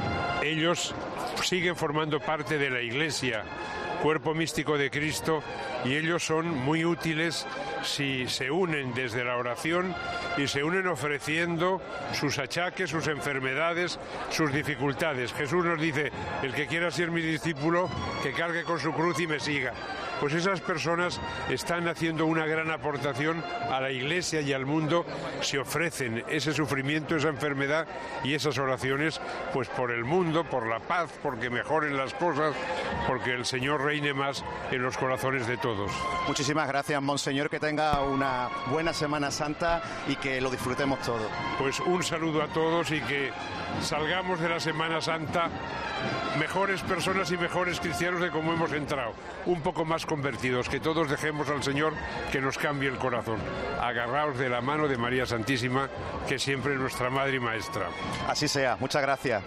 ellos siguen formando parte de la Iglesia, cuerpo místico de Cristo, y ellos son muy útiles si se unen desde la oración y se unen ofreciendo sus achaques, sus enfermedades, sus dificultades. Jesús nos dice: el que quiera ser mi discípulo, que cargue con su cruz y me siga. Pues esas personas están haciendo una gran aportación a la Iglesia y al mundo, se ofrecen ese sufrimiento, esa enfermedad y esas oraciones, pues por el mundo, por la paz, porque mejoren las cosas, porque el Señor reine más en los corazones de todos. Muchísimas gracias, Monseñor, que tenga una buena Semana Santa y que lo disfrutemos todo. Pues un saludo a todos y que salgamos de la Semana Santa mejores personas y mejores cristianos de como hemos entrado, un poco más convertidos, que todos dejemos al Señor que nos cambie el corazón. Agarraos de la mano de María Santísima, que siempre es nuestra Madre y Maestra. Así sea, muchas gracias.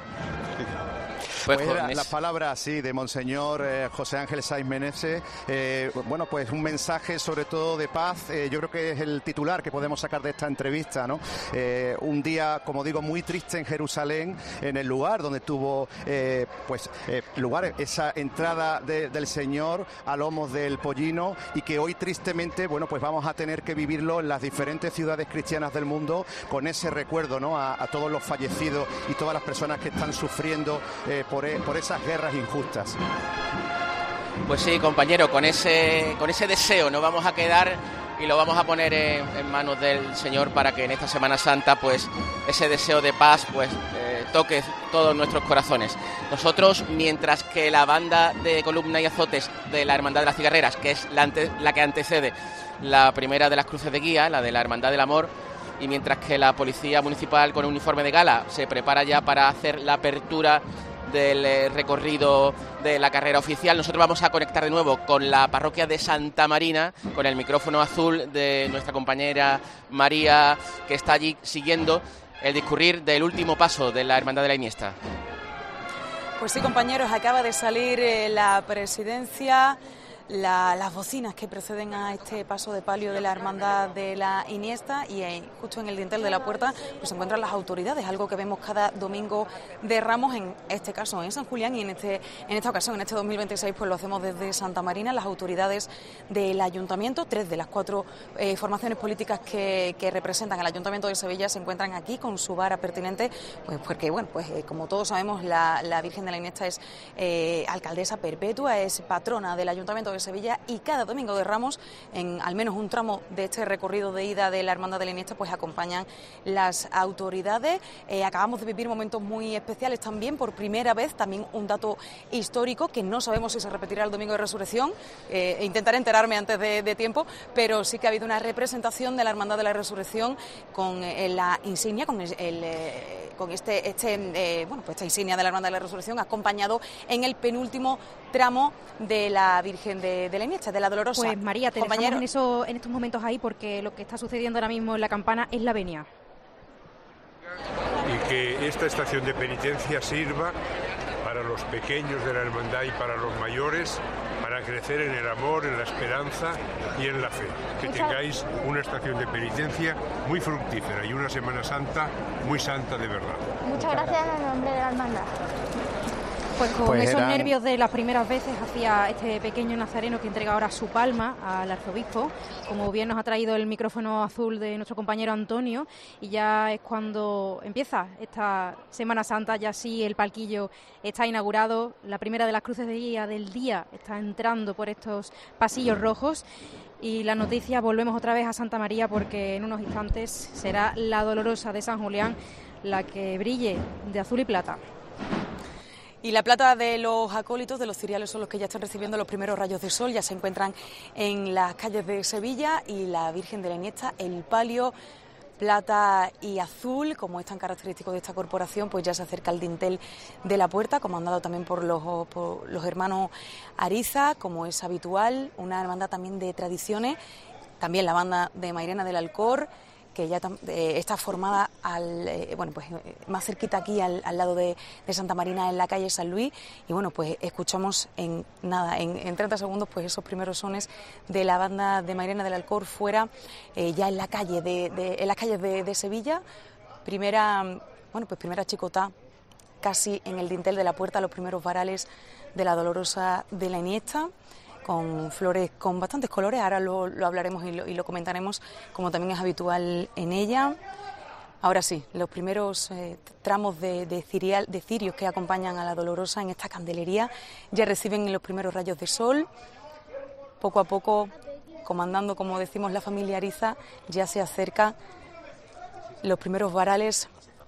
Pues, pues la, la palabra sí de Monseñor eh, José Ángel Saiz Meneses, eh, bueno, pues un mensaje sobre todo de paz. eh, yo creo que es el titular que podemos sacar de esta entrevista, ¿no? Eh, un día, como digo, muy triste en Jerusalén, en el lugar donde tuvo eh, pues eh, lugar esa entrada de, del Señor a lomos del pollino, y que hoy tristemente, bueno, pues vamos a tener que vivirlo en las diferentes ciudades cristianas del mundo, con ese recuerdo, ¿no?, a, a todos los fallecidos y todas las personas que están sufriendo eh, Por, por esas guerras injustas. Pues sí, compañero, con ese con ese deseo nos vamos a quedar y lo vamos a poner en, en manos del Señor, para que en esta Semana Santa pues ese deseo de paz pues eh, toque todos nuestros corazones. Nosotros, mientras que la banda de columna y azotes de la Hermandad de las Cigarreras, que es la, ante, la que antecede la primera de las cruces de guía, la de la Hermandad del Amor, y mientras que la Policía Municipal con el uniforme de gala se prepara ya para hacer la apertura del recorrido de la carrera oficial, nosotros vamos a conectar de nuevo con la parroquia de Santa Marina, con el micrófono azul de nuestra compañera María, que está allí siguiendo el discurrir del último paso de la Hermandad de la Iniesta. Pues sí, compañeros, acaba de salir eh, la presidencia, la, las bocinas que preceden a este paso de palio de la Hermandad de la Iniesta, y eh, justo en el dintel de la puerta pues se encuentran las autoridades, algo que vemos cada domingo de Ramos, en este caso en San Julián, y en este en esta ocasión, en este dos mil veintiséis, pues lo hacemos desde Santa Marina. Las autoridades del Ayuntamiento, tres de las cuatro eh, formaciones políticas que, que representan al Ayuntamiento de Sevilla, se encuentran aquí con su vara pertinente, pues porque, bueno, pues eh, como todos sabemos, la, la Virgen de la Iniesta es eh, alcaldesa perpetua, es patrona del Ayuntamiento de Sevilla, y cada domingo de Ramos, en al menos un tramo de este recorrido de ida de la Hermandad de la Iniesta, pues acompañan las autoridades. Eh, acabamos de vivir momentos muy especiales también, por primera vez, también un dato histórico que no sabemos si se repetirá el domingo de Resurrección, eh, e intentaré enterarme antes de, de tiempo, pero sí que ha habido una representación de la Hermandad de la Resurrección con eh, la insignia, con el, el eh, con este, este eh, bueno, pues esta insignia de la Hermandad de la Resurrección, acompañado en el penúltimo tramo de la Virgen de, de la Iniesta, de la Dolorosa. Pues María, te Compañero... dejamos en, eso, en estos momentos ahí, porque lo que está sucediendo ahora mismo en la campana es la venia. Y que esta estación de penitencia sirva para para los pequeños de la hermandad y para los mayores, para crecer en el amor, en la esperanza y en la fe. Que tengáis una estación de penitencia muy fructífera y una Semana Santa muy santa de verdad. Muchas gracias en nombre de la hermandad. Pues con Pues esos eran- nervios de las primeras veces hacía este pequeño nazareno que entrega ahora su palma al arzobispo. Como bien nos ha traído el micrófono azul de nuestro compañero Antonio, y ya es cuando empieza esta Semana Santa, ya sí el palquillo está inaugurado, la primera de las cruces de guía del día está entrando por estos pasillos rojos. Y la noticia, volvemos otra vez a Santa María, porque en unos instantes será la Dolorosa de San Julián la que brille de azul y plata. Y la plata de los acólitos, de los ciriales, son los que ya están recibiendo los primeros rayos de sol, ya se encuentran en las calles de Sevilla, y la Virgen de la Iniesta, el palio plata y azul, como es tan característico de esta corporación, pues ya se acerca al dintel de la puerta, comandado también por los, por los hermanos Ariza, como es habitual, una hermandad también de tradiciones, también la banda de Mairena del Alcor, que ya eh, está formada al, eh, bueno, pues eh, más cerquita aquí al, al lado de, de Santa Marina, en la calle San Luis, y bueno, pues escuchamos en nada, en, en treinta segundos, pues esos primeros sones de la banda de Mairena del Alcor fuera, eh, ya en la calle de, de en las calles de, de Sevilla, primera, bueno, pues primera chicotá casi en el dintel de la puerta, los primeros varales de la Dolorosa de la Iniesta, con flores con bastantes colores, ahora lo, lo hablaremos y lo, y lo comentaremos, como también es habitual en ella. Ahora sí, los primeros eh, tramos de, de, cirial, de cirios que acompañan a la Dolorosa en esta candelería ya reciben los primeros rayos de sol. Poco a poco, comandando, como decimos, la familia Ariza, ya se acerca los primeros varales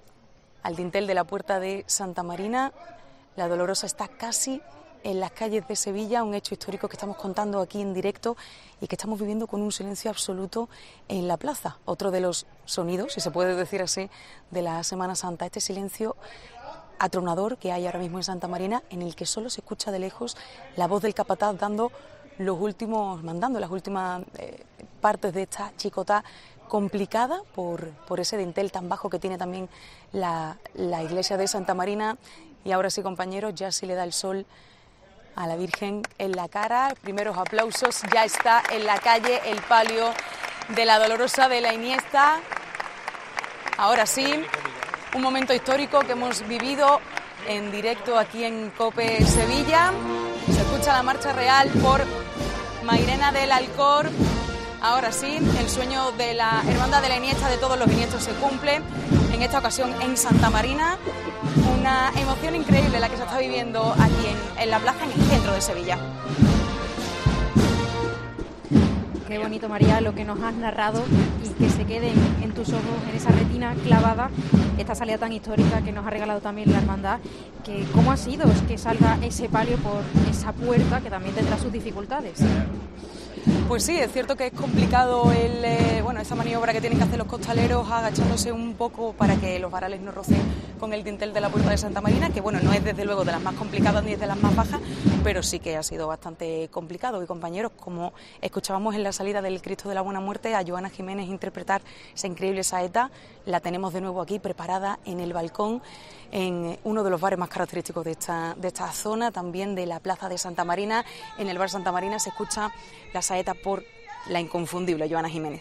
al dintel de la puerta de Santa Marina. La Dolorosa está casi en las calles de Sevilla, un hecho histórico que estamos contando aquí en directo y que estamos viviendo con un silencio absoluto en la plaza. Otro de los sonidos, si se puede decir así, de la Semana Santa, este silencio atronador que hay ahora mismo en Santa Marina, en el que solo se escucha de lejos la voz del capataz dando los últimos, mandando las últimas eh, partes de esta chicotá complicada por, por ese dintel tan bajo que tiene también la, la iglesia de Santa Marina. Y ahora sí, compañeros, ya se le da el sol a la Virgen en la cara. Primeros aplausos, ya está en la calle el palio de la Dolorosa de la Iniesta. Ahora sí, un momento histórico que hemos vivido en directo aquí en COPE Sevilla. Se escucha la marcha real por Mairena del Alcor. Ahora sí, el sueño de la Hermandad de la Iniesta, de todos los iniestos, se cumple, en esta ocasión en Santa Marina. Una emoción increíble la que se está viviendo aquí en, en la plaza, en el centro de Sevilla. Qué bonito, María, lo que nos has narrado, y que se quede en, en tus ojos, en esa retina clavada, esta salida tan histórica que nos ha regalado también la hermandad. Que ¿cómo ha sido que salga ese palio por esa puerta, que también tendrá sus dificultades? Pues sí, es cierto que es complicado el, eh, bueno, esa maniobra que tienen que hacer los costaleros, agachándose un poco para que los varales no rocen con el dintel de la puerta de Santa Marina, que bueno, no es desde luego de las más complicadas ni de las más bajas, pero sí que ha sido bastante complicado. Y compañeros, como escuchábamos en la salida del Cristo de la Buena Muerte a Joana Jiménez interpretar esa increíble saeta, la tenemos de nuevo aquí preparada en el balcón, en uno de los bares más característicos de esta, de esta zona, también de la plaza de Santa Marina. En el bar Santa Marina se escucha la saeta por la inconfundible Joana Jiménez.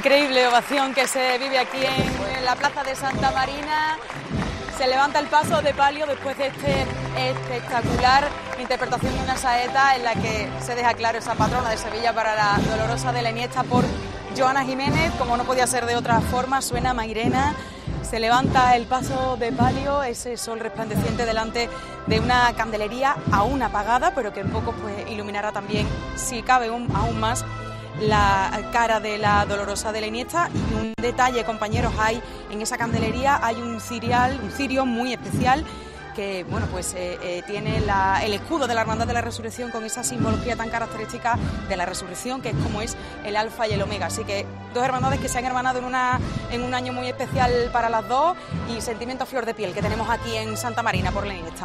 Increíble ovación que se vive aquí en, en la plaza de Santa Marina. Se levanta el paso de palio después de este espectacular interpretación de una saeta en la que se deja claro esa patrona de Sevilla para la Dolorosa de la Iniesta por Joana Jiménez. Como no podía ser de otra forma, suena Mairena. Se levanta el paso de palio, ese sol resplandeciente delante de una candelería aún apagada, pero que en poco pues iluminará también, si cabe un, aún más, la cara de la Dolorosa de la Iniesta. Y un detalle, compañeros, hay en esa candelería hay un cirial, un cirio muy especial que bueno pues eh, eh, tiene la, el escudo de la Hermandad de la Resurrección con esa simbología tan característica de la Resurrección, que es como es el Alfa y el Omega. Así que dos hermandades que se han hermanado en, una, en un año muy especial para las dos, y sentimiento a flor de piel que tenemos aquí en Santa Marina por la Iniesta.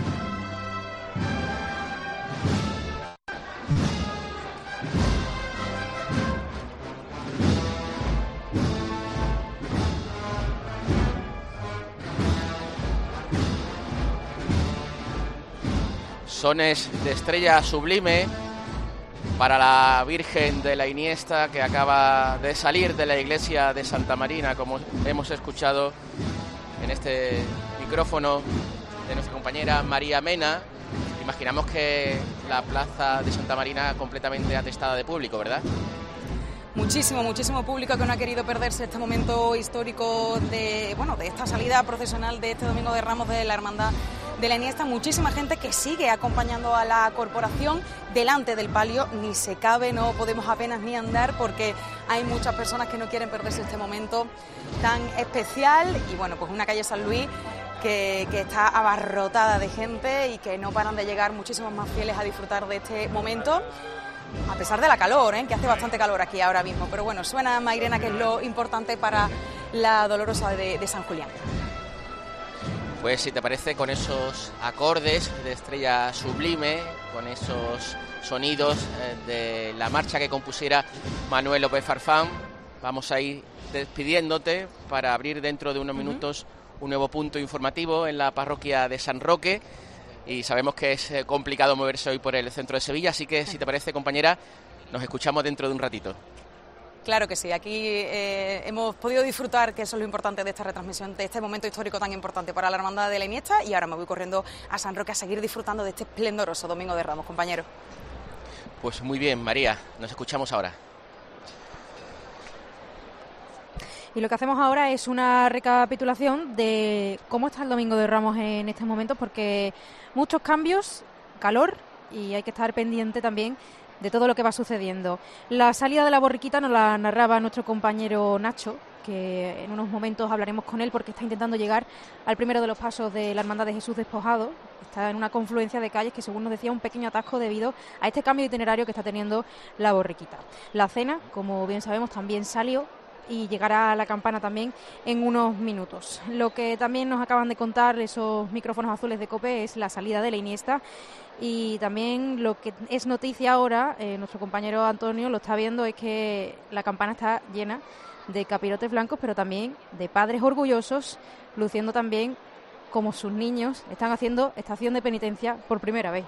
Sones de Estrella Sublime para la Virgen de la Iniesta, que acaba de salir de la iglesia de Santa Marina, como hemos escuchado en este micrófono de nuestra compañera María Mena. Imaginamos que la plaza de Santa Marina completamente atestada de público, ¿verdad? Muchísimo, muchísimo público que no ha querido perderse este momento histórico de, bueno, de esta salida procesional de este Domingo de Ramos de la Hermandad de la Iniesta. Muchísima gente que sigue acompañando a la corporación delante del palio. Ni se cabe, no podemos apenas ni andar porque hay muchas personas que no quieren perderse este momento tan especial. Y bueno, pues una calle San Luis que, que está abarrotada de gente y que no paran de llegar muchísimos más fieles a disfrutar de este momento. A pesar de la calor, ¿eh? Que hace bastante calor aquí ahora mismo. Pero bueno, suena Mairena, que es lo importante para la Dolorosa de, de San Julián. Pues si te parece, con esos acordes de Estrella Sublime, con esos sonidos eh, de la marcha que compusiera Manuel López Farfán, vamos a ir despidiéndote para abrir dentro de unos minutos un nuevo punto informativo en la parroquia de San Roque. Y sabemos que es eh, complicado moverse hoy por el centro de Sevilla, así que si te parece, compañera, nos escuchamos dentro de un ratito. Claro que sí, aquí eh, hemos podido disfrutar, que eso es lo importante de esta retransmisión, de este momento histórico tan importante para la Hermandad de la Iniesta, y ahora me voy corriendo a San Roque a seguir disfrutando de este esplendoroso Domingo de Ramos, compañeros. Pues muy bien, María, nos escuchamos ahora. Y lo que hacemos ahora es una recapitulación de cómo está el Domingo de Ramos en estos momentos, porque muchos cambios, calor, y hay que estar pendiente también de todo lo que va sucediendo. La salida de la borriquita nos la narraba nuestro compañero Nacho, que en unos momentos hablaremos con él porque está intentando llegar al primero de los pasos de la Hermandad de Jesús Despojado. Está en una confluencia de calles que, según nos decía, un pequeño atasco debido a este cambio de itinerario que está teniendo la borriquita. La cena, como bien sabemos, también salió y llegará a la campana también en unos minutos. Lo que también nos acaban de contar esos micrófonos azules de COPE es la salida de la Iniesta, y también lo que es noticia ahora, eh, nuestro compañero Antonio lo está viendo, es que la campana está llena de capirotes blancos, pero también de padres orgullosos, luciendo también como sus niños están haciendo estación de penitencia por primera vez.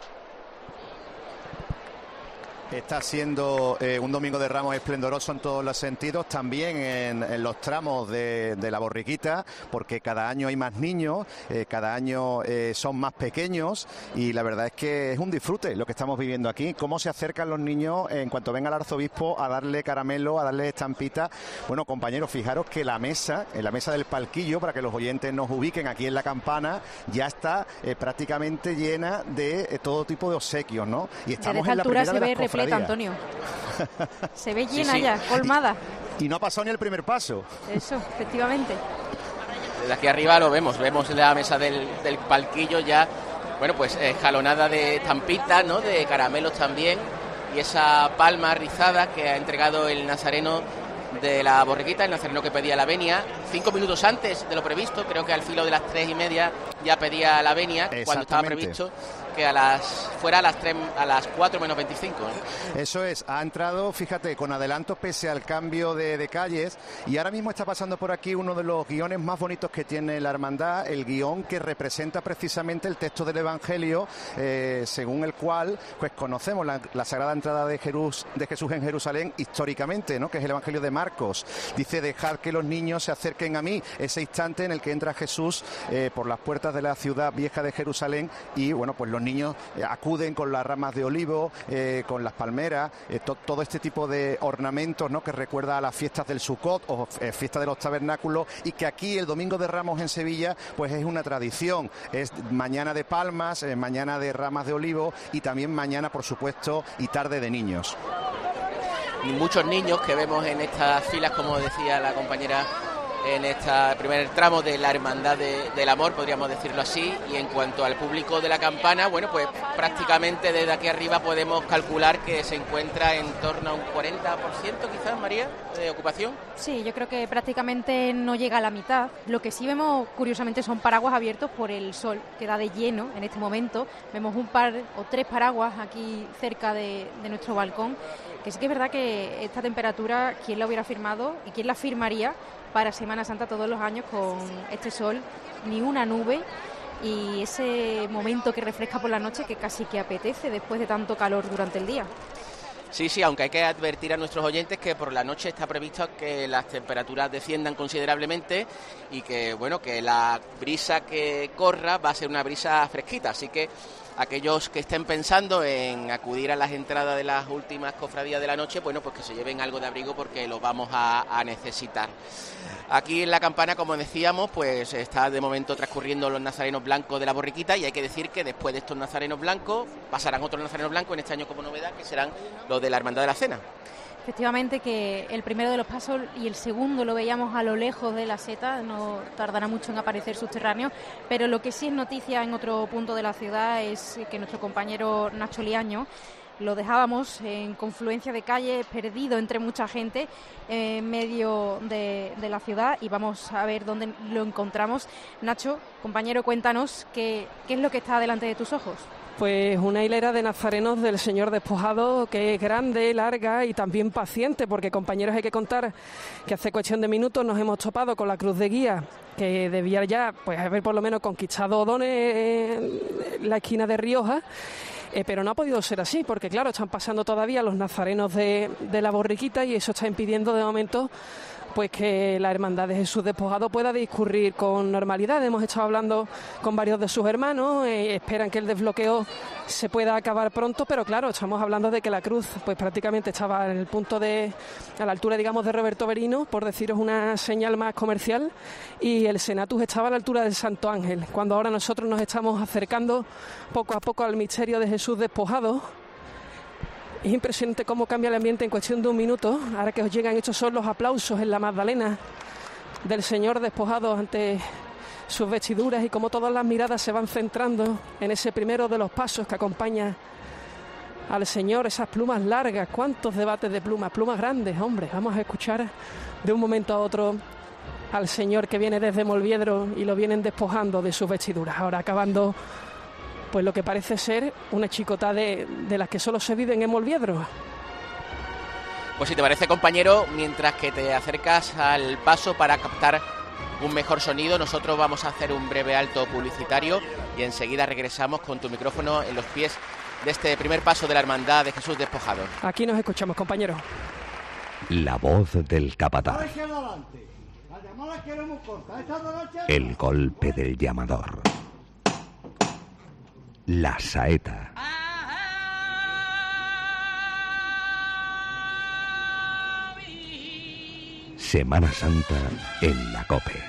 Está siendo eh, un Domingo de Ramos esplendoroso en todos los sentidos, también en, en los tramos de, de la borriquita, porque cada año hay más niños, eh, cada año eh, son más pequeños, y la verdad es que es un disfrute lo que estamos viviendo aquí. Cómo se acercan los niños en cuanto venga el arzobispo a darle caramelo, a darle estampita. Bueno, compañeros, fijaros que la mesa, en la mesa del palquillo, para que los oyentes nos ubiquen aquí en la campana, ya está eh, prácticamente llena de eh, todo tipo de obsequios, ¿no? Y estamos en la primera de las cofradías. Antonio, se ve llena, sí, sí, ya, colmada. Y, y no ha pasado ni el primer paso. Eso, efectivamente. Desde aquí arriba lo vemos, vemos la mesa del, del palquillo ya, bueno, pues eh, jalonada de estampitas, ¿no?, de caramelos también, y esa palma rizada que ha entregado el nazareno de la borriquita, el nazareno que pedía la venia, cinco minutos antes de lo previsto. Creo que al filo de las tres y media ya pedía la venia, cuando estaba previsto que a las fuera a las tres, a las cuatro menos veinticinco. ¿eh? Eso es, ha entrado, fíjate, con adelanto pese al cambio de, de calles, y ahora mismo está pasando por aquí uno de los guiones más bonitos que tiene la hermandad, el guión que representa precisamente el texto del Evangelio, eh, según el cual pues conocemos la, la sagrada entrada de, Jerús, de Jesús en Jerusalén históricamente, ¿no? Que es el Evangelio de Marcos. Dice: dejad que los niños se acerquen a mí, ese instante en el que entra Jesús eh, por las puertas de la ciudad vieja de Jerusalén, y bueno, pues los niños eh, acuden con las ramas de olivo, eh, con las palmeras, eh, to, todo este tipo de ornamentos, ¿no? Que recuerda a las fiestas del Sukkot o eh, fiesta de los tabernáculos, y que aquí el Domingo de Ramos en Sevilla pues es una tradición, es mañana de palmas, eh, mañana de ramas de olivo, y también mañana, por supuesto, y tarde de niños. Y muchos niños que vemos en estas filas, como decía la compañera, en este primer tramo de la Hermandad de, del Amor, podríamos decirlo así. Y en cuanto al público de la campana, bueno, pues prácticamente desde aquí arriba podemos calcular que se encuentra en torno a un cuarenta por ciento quizás, María, de ocupación. Sí, yo creo que prácticamente no llega a la mitad. Lo que sí vemos, curiosamente, son paraguas abiertos por el sol, que da de lleno en este momento. Vemos un par o tres paraguas aquí cerca de, de nuestro balcón, que sí que es verdad que esta temperatura, ¿quién la hubiera firmado y quién la firmaría para Semana Santa todos los años con este sol? Ni una nube, y ese momento que refresca por la noche que casi que apetece después de tanto calor durante el día. Sí, sí, aunque hay que advertir a nuestros oyentes que por la noche está previsto que las temperaturas desciendan considerablemente y que, bueno, que la brisa que corra va a ser una brisa fresquita, así que aquellos que estén pensando en acudir a las entradas de las últimas cofradías de la noche, bueno, pues que se lleven algo de abrigo porque lo vamos a, a necesitar. Aquí en la campana, como decíamos, pues está de momento transcurriendo los nazarenos blancos de la borriquita, y hay que decir que después de estos nazarenos blancos pasarán otros nazarenos blancos en este año como novedad, que serán los de la Hermandad de la Cena. Efectivamente, que el primero de los pasos y el segundo lo veíamos a lo lejos de la seta, no tardará mucho en aparecer subterráneo, pero lo que sí es noticia en otro punto de la ciudad es que nuestro compañero Nacho Liaño lo dejábamos en confluencia de calles, perdido entre mucha gente en medio de, de la ciudad, y vamos a ver dónde lo encontramos. Nacho, compañero, cuéntanos qué, qué es lo que está delante de tus ojos. Pues una hilera de nazarenos del Señor despojado que es grande, larga y también paciente, porque, compañeros, hay que contar que hace cuestión de minutos nos hemos topado con la cruz de guía, que debía ya pues haber por lo menos conquistado Odones en la esquina de Rioja, eh, pero no ha podido ser así, porque claro, están pasando todavía los nazarenos de, de la borriquita, y eso está impidiendo de momento pues que la Hermandad de Jesús Despojado pueda discurrir con normalidad. Hemos estado hablando con varios de sus hermanos, eh, esperan que el desbloqueo se pueda acabar pronto, pero claro, estamos hablando de que la cruz pues prácticamente estaba en el punto de, a la altura, digamos, de Roberto Berino, por deciros una señal más comercial, y el Senatus estaba a la altura del Santo Ángel, cuando ahora nosotros nos estamos acercando poco a poco al misterio de Jesús Despojado. Es impresionante cómo cambia el ambiente en cuestión de un minuto. Ahora que os llegan, estos son los aplausos en la Magdalena del Señor despojado ante sus vestiduras, y cómo todas las miradas se van centrando en ese primero de los pasos que acompaña al Señor, esas plumas largas. Cuántos debates de plumas, plumas grandes, hombre. Vamos a escuchar de un momento a otro al Señor que viene desde Molviedro y lo vienen despojando de sus vestiduras, ahora acabando pues lo que parece ser una chicota de, de las que solo se viven en Molviedro. Pues si te parece, compañero, mientras que te acercas al paso para captar un mejor sonido, nosotros vamos a hacer un breve alto publicitario y enseguida regresamos con tu micrófono en los pies de este primer paso de la Hermandad de Jesús Despojado. Aquí nos escuchamos, compañero. La voz del capataz. El golpe del llamador. La saeta. Semana Santa en la COPE.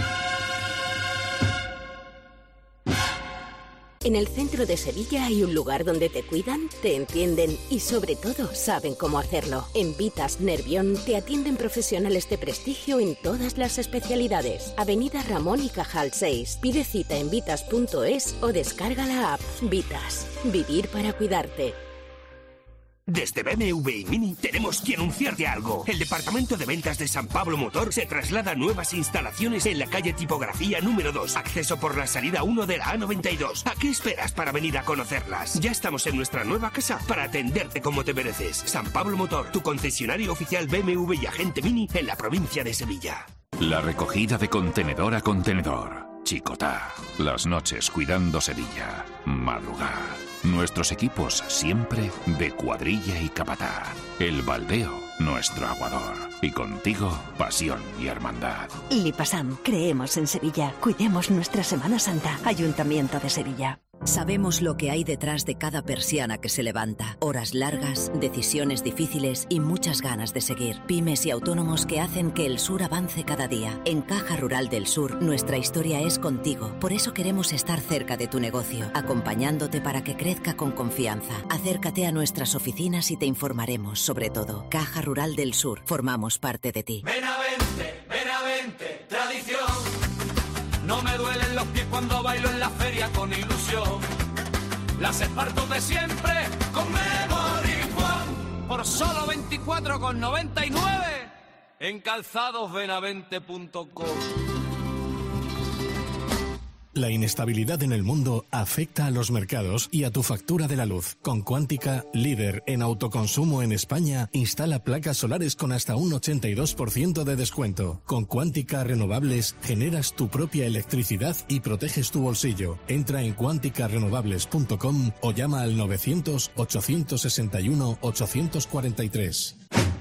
En el centro de Sevilla hay un lugar donde te cuidan, te entienden y sobre todo saben cómo hacerlo. En Vitas Nervión te atienden profesionales de prestigio en todas las especialidades. Avenida Ramón y Cajal seis. Pide cita en vitas punto es o descarga la app. Vitas. Vivir para cuidarte. Desde B M W y Mini tenemos que anunciarte algo. El departamento de ventas de San Pablo Motor se traslada a nuevas instalaciones en la calle Tipografía número dos, acceso por la salida uno de la A noventa y dos. ¿A qué esperas para venir a conocerlas? Ya estamos en nuestra nueva casa para atenderte como te mereces. San Pablo Motor, tu concesionario oficial B M W y agente Mini en la provincia de Sevilla. La recogida de contenedor a contenedor. Chicotá. Las noches cuidando Sevilla. Madrugar. Nuestros equipos siempre de cuadrilla y capataz. El baldeo, nuestro aguador. Y contigo, pasión y hermandad. Lipasam, creemos en Sevilla. Cuidemos nuestra Semana Santa. Ayuntamiento de Sevilla. Sabemos lo que hay detrás de cada persiana que se levanta. Horas largas, decisiones difíciles y muchas ganas de seguir. Pymes y autónomos que hacen que el sur avance cada día. En Caja Rural del Sur, nuestra historia es contigo. Por eso queremos estar cerca de tu negocio, acompañándote para que crezca con confianza. Acércate a nuestras oficinas y te informaremos sobre todo. Caja Rural del Sur, formamos parte de ti. Benavente, Benavente, tradición. No me duelen los pies cuando bailo en la feria con ilusión. Las esparto de siempre con Memory Juan. Por solo veinticuatro con noventa y nueve en calzados benavente punto com. La inestabilidad en el mundo afecta a los mercados y a tu factura de la luz. Con Cuántica, líder en autoconsumo en España, instala placas solares con hasta un ochenta y dos por ciento de descuento. Con Cuántica Renovables generas tu propia electricidad y proteges tu bolsillo. Entra en cuántica renovables punto com o llama al novecientos, ochocientos sesenta y uno, ochocientos cuarenta y tres.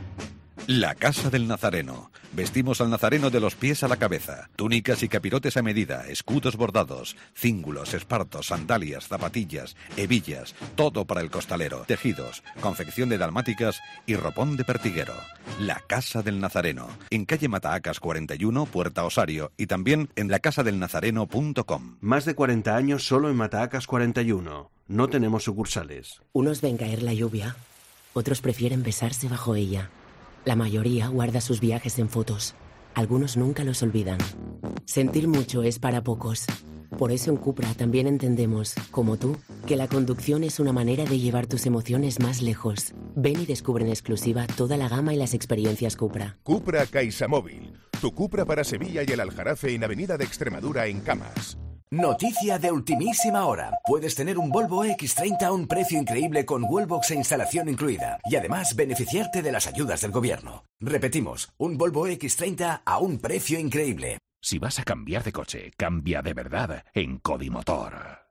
La Casa del Nazareno. Vestimos al nazareno de los pies a la cabeza. Túnicas y capirotes a medida, escudos bordados, cíngulos, espartos, sandalias, zapatillas, hebillas, todo para el costalero. Tejidos, confección de dalmáticas y ropón de pertiguero. La Casa del Nazareno. En calle Matahacas cuarenta y uno, Puerta Osario, y también en la casa del nazareno punto com. Más de cuarenta años solo en Matahacas cuarenta y uno. No tenemos sucursales. Unos ven caer la lluvia, otros prefieren besarse bajo ella. La mayoría guarda sus viajes en fotos. Algunos nunca los olvidan. Sentir mucho es para pocos. Por eso en Cupra también entendemos, como tú, que la conducción es una manera de llevar tus emociones más lejos. Ven y descubre en exclusiva toda la gama y las experiencias Cupra. Cupra CaixaMóvil. Tu Cupra para Sevilla y el Aljarafe en Avenida de Extremadura en Camas. Noticia de ultimísima hora. Puedes tener un Volvo equis treinta a un precio increíble con Wallbox e instalación incluida. Y además beneficiarte de las ayudas del gobierno. Repetimos, un Volvo equis treinta a un precio increíble. Si vas a cambiar de coche, cambia de verdad en Codimotor.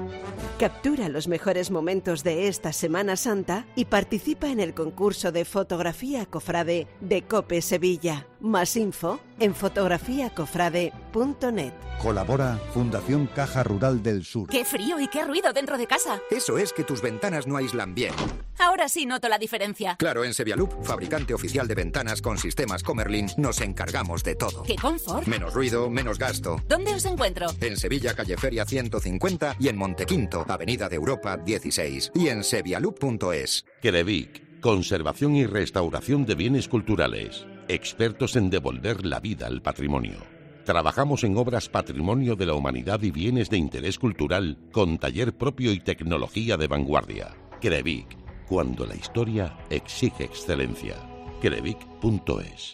Captura los mejores momentos de esta Semana Santa y participa en el concurso de fotografía cofrade de COPE Sevilla. Más info en fotografía cofrade punto net. Colabora Fundación Caja Rural del Sur. ¡Qué frío y qué ruido dentro de casa! Eso es que tus ventanas no aíslan bien. Ahora sí noto la diferencia. Claro, en Sevialup, fabricante oficial de ventanas con sistemas Comerlin, nos encargamos de todo. ¡Qué confort! Menos ruido, menos gasto. ¿Dónde os encuentro? En Sevilla, calle Feria ciento cincuenta y en Montequinto, Avenida de Europa dieciséis. Y en sevialup punto es. Crevic, conservación y restauración de bienes culturales. Expertos en devolver la vida al patrimonio. Trabajamos en obras patrimonio de la humanidad y bienes de interés cultural con taller propio y tecnología de vanguardia. Crevic, cuando la historia exige excelencia. crevic punto es.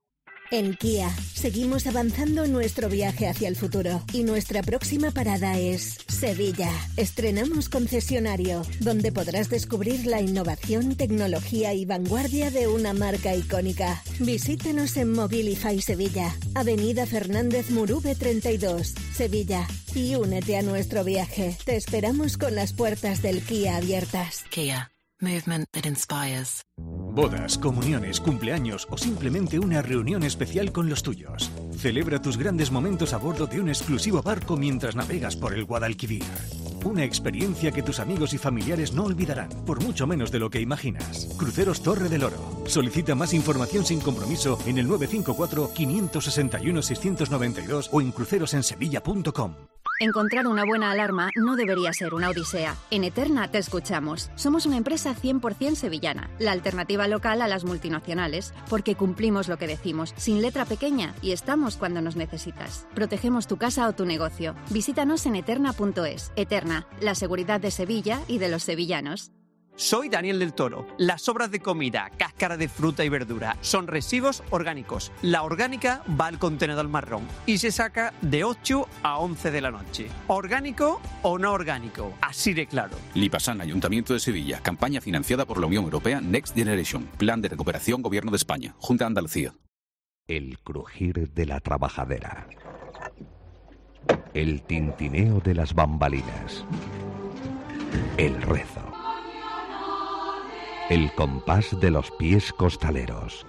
En Kia, seguimos avanzando nuestro viaje hacia el futuro y nuestra próxima parada es Sevilla. Estrenamos concesionario, donde podrás descubrir la innovación, tecnología y vanguardia de una marca icónica. Visítanos en Mobilify Sevilla, Avenida Fernández Murube treinta y dos, Sevilla, y únete a nuestro viaje. Te esperamos con las puertas del Kia abiertas. Kia. Movement that inspires. Bodas, comuniones, cumpleaños o simplemente una reunión especial con los tuyos. Celebra tus grandes momentos a bordo de un exclusivo barco mientras navegas por el Guadalquivir. Una experiencia que tus amigos y familiares no olvidarán, por mucho menos de lo que imaginas. Cruceros Torre del Oro. Solicita más información sin compromiso en el nueve cinco cuatro, cinco seis uno, seis nueve dos o en cruceros en sevilla punto com. Encontrar una buena alarma no debería ser una odisea. En Eterna te escuchamos. Somos una empresa cien por ciento sevillana, la alternativa local a las multinacionales, porque cumplimos lo que decimos, sin letra pequeña, y estamos cuando nos necesitas. Protegemos tu casa o tu negocio. Visítanos en eterna punto es. Eterna, la seguridad de Sevilla y de los sevillanos. Soy Daniel del Toro. Las sobras de comida, cáscara de fruta y verdura son residuos orgánicos. La orgánica va al contenedor marrón y se saca de ocho a once de la noche. ¿Orgánico o no orgánico? Así de claro. Lipasan, Ayuntamiento de Sevilla. Campaña financiada por la Unión Europea Next Generation. Plan de recuperación Gobierno de España. Junta de Andalucía. El crujir de la trabajadera. El tintineo de las bambalinas. El rezo. El compás de los pies costaleros.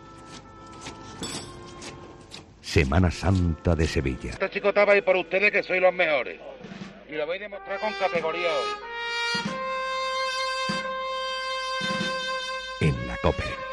Semana Santa de Sevilla. Esta chicotaba ahí por ustedes que sois los mejores. Y lo voy a demostrar con categoría hoy. En la COPE.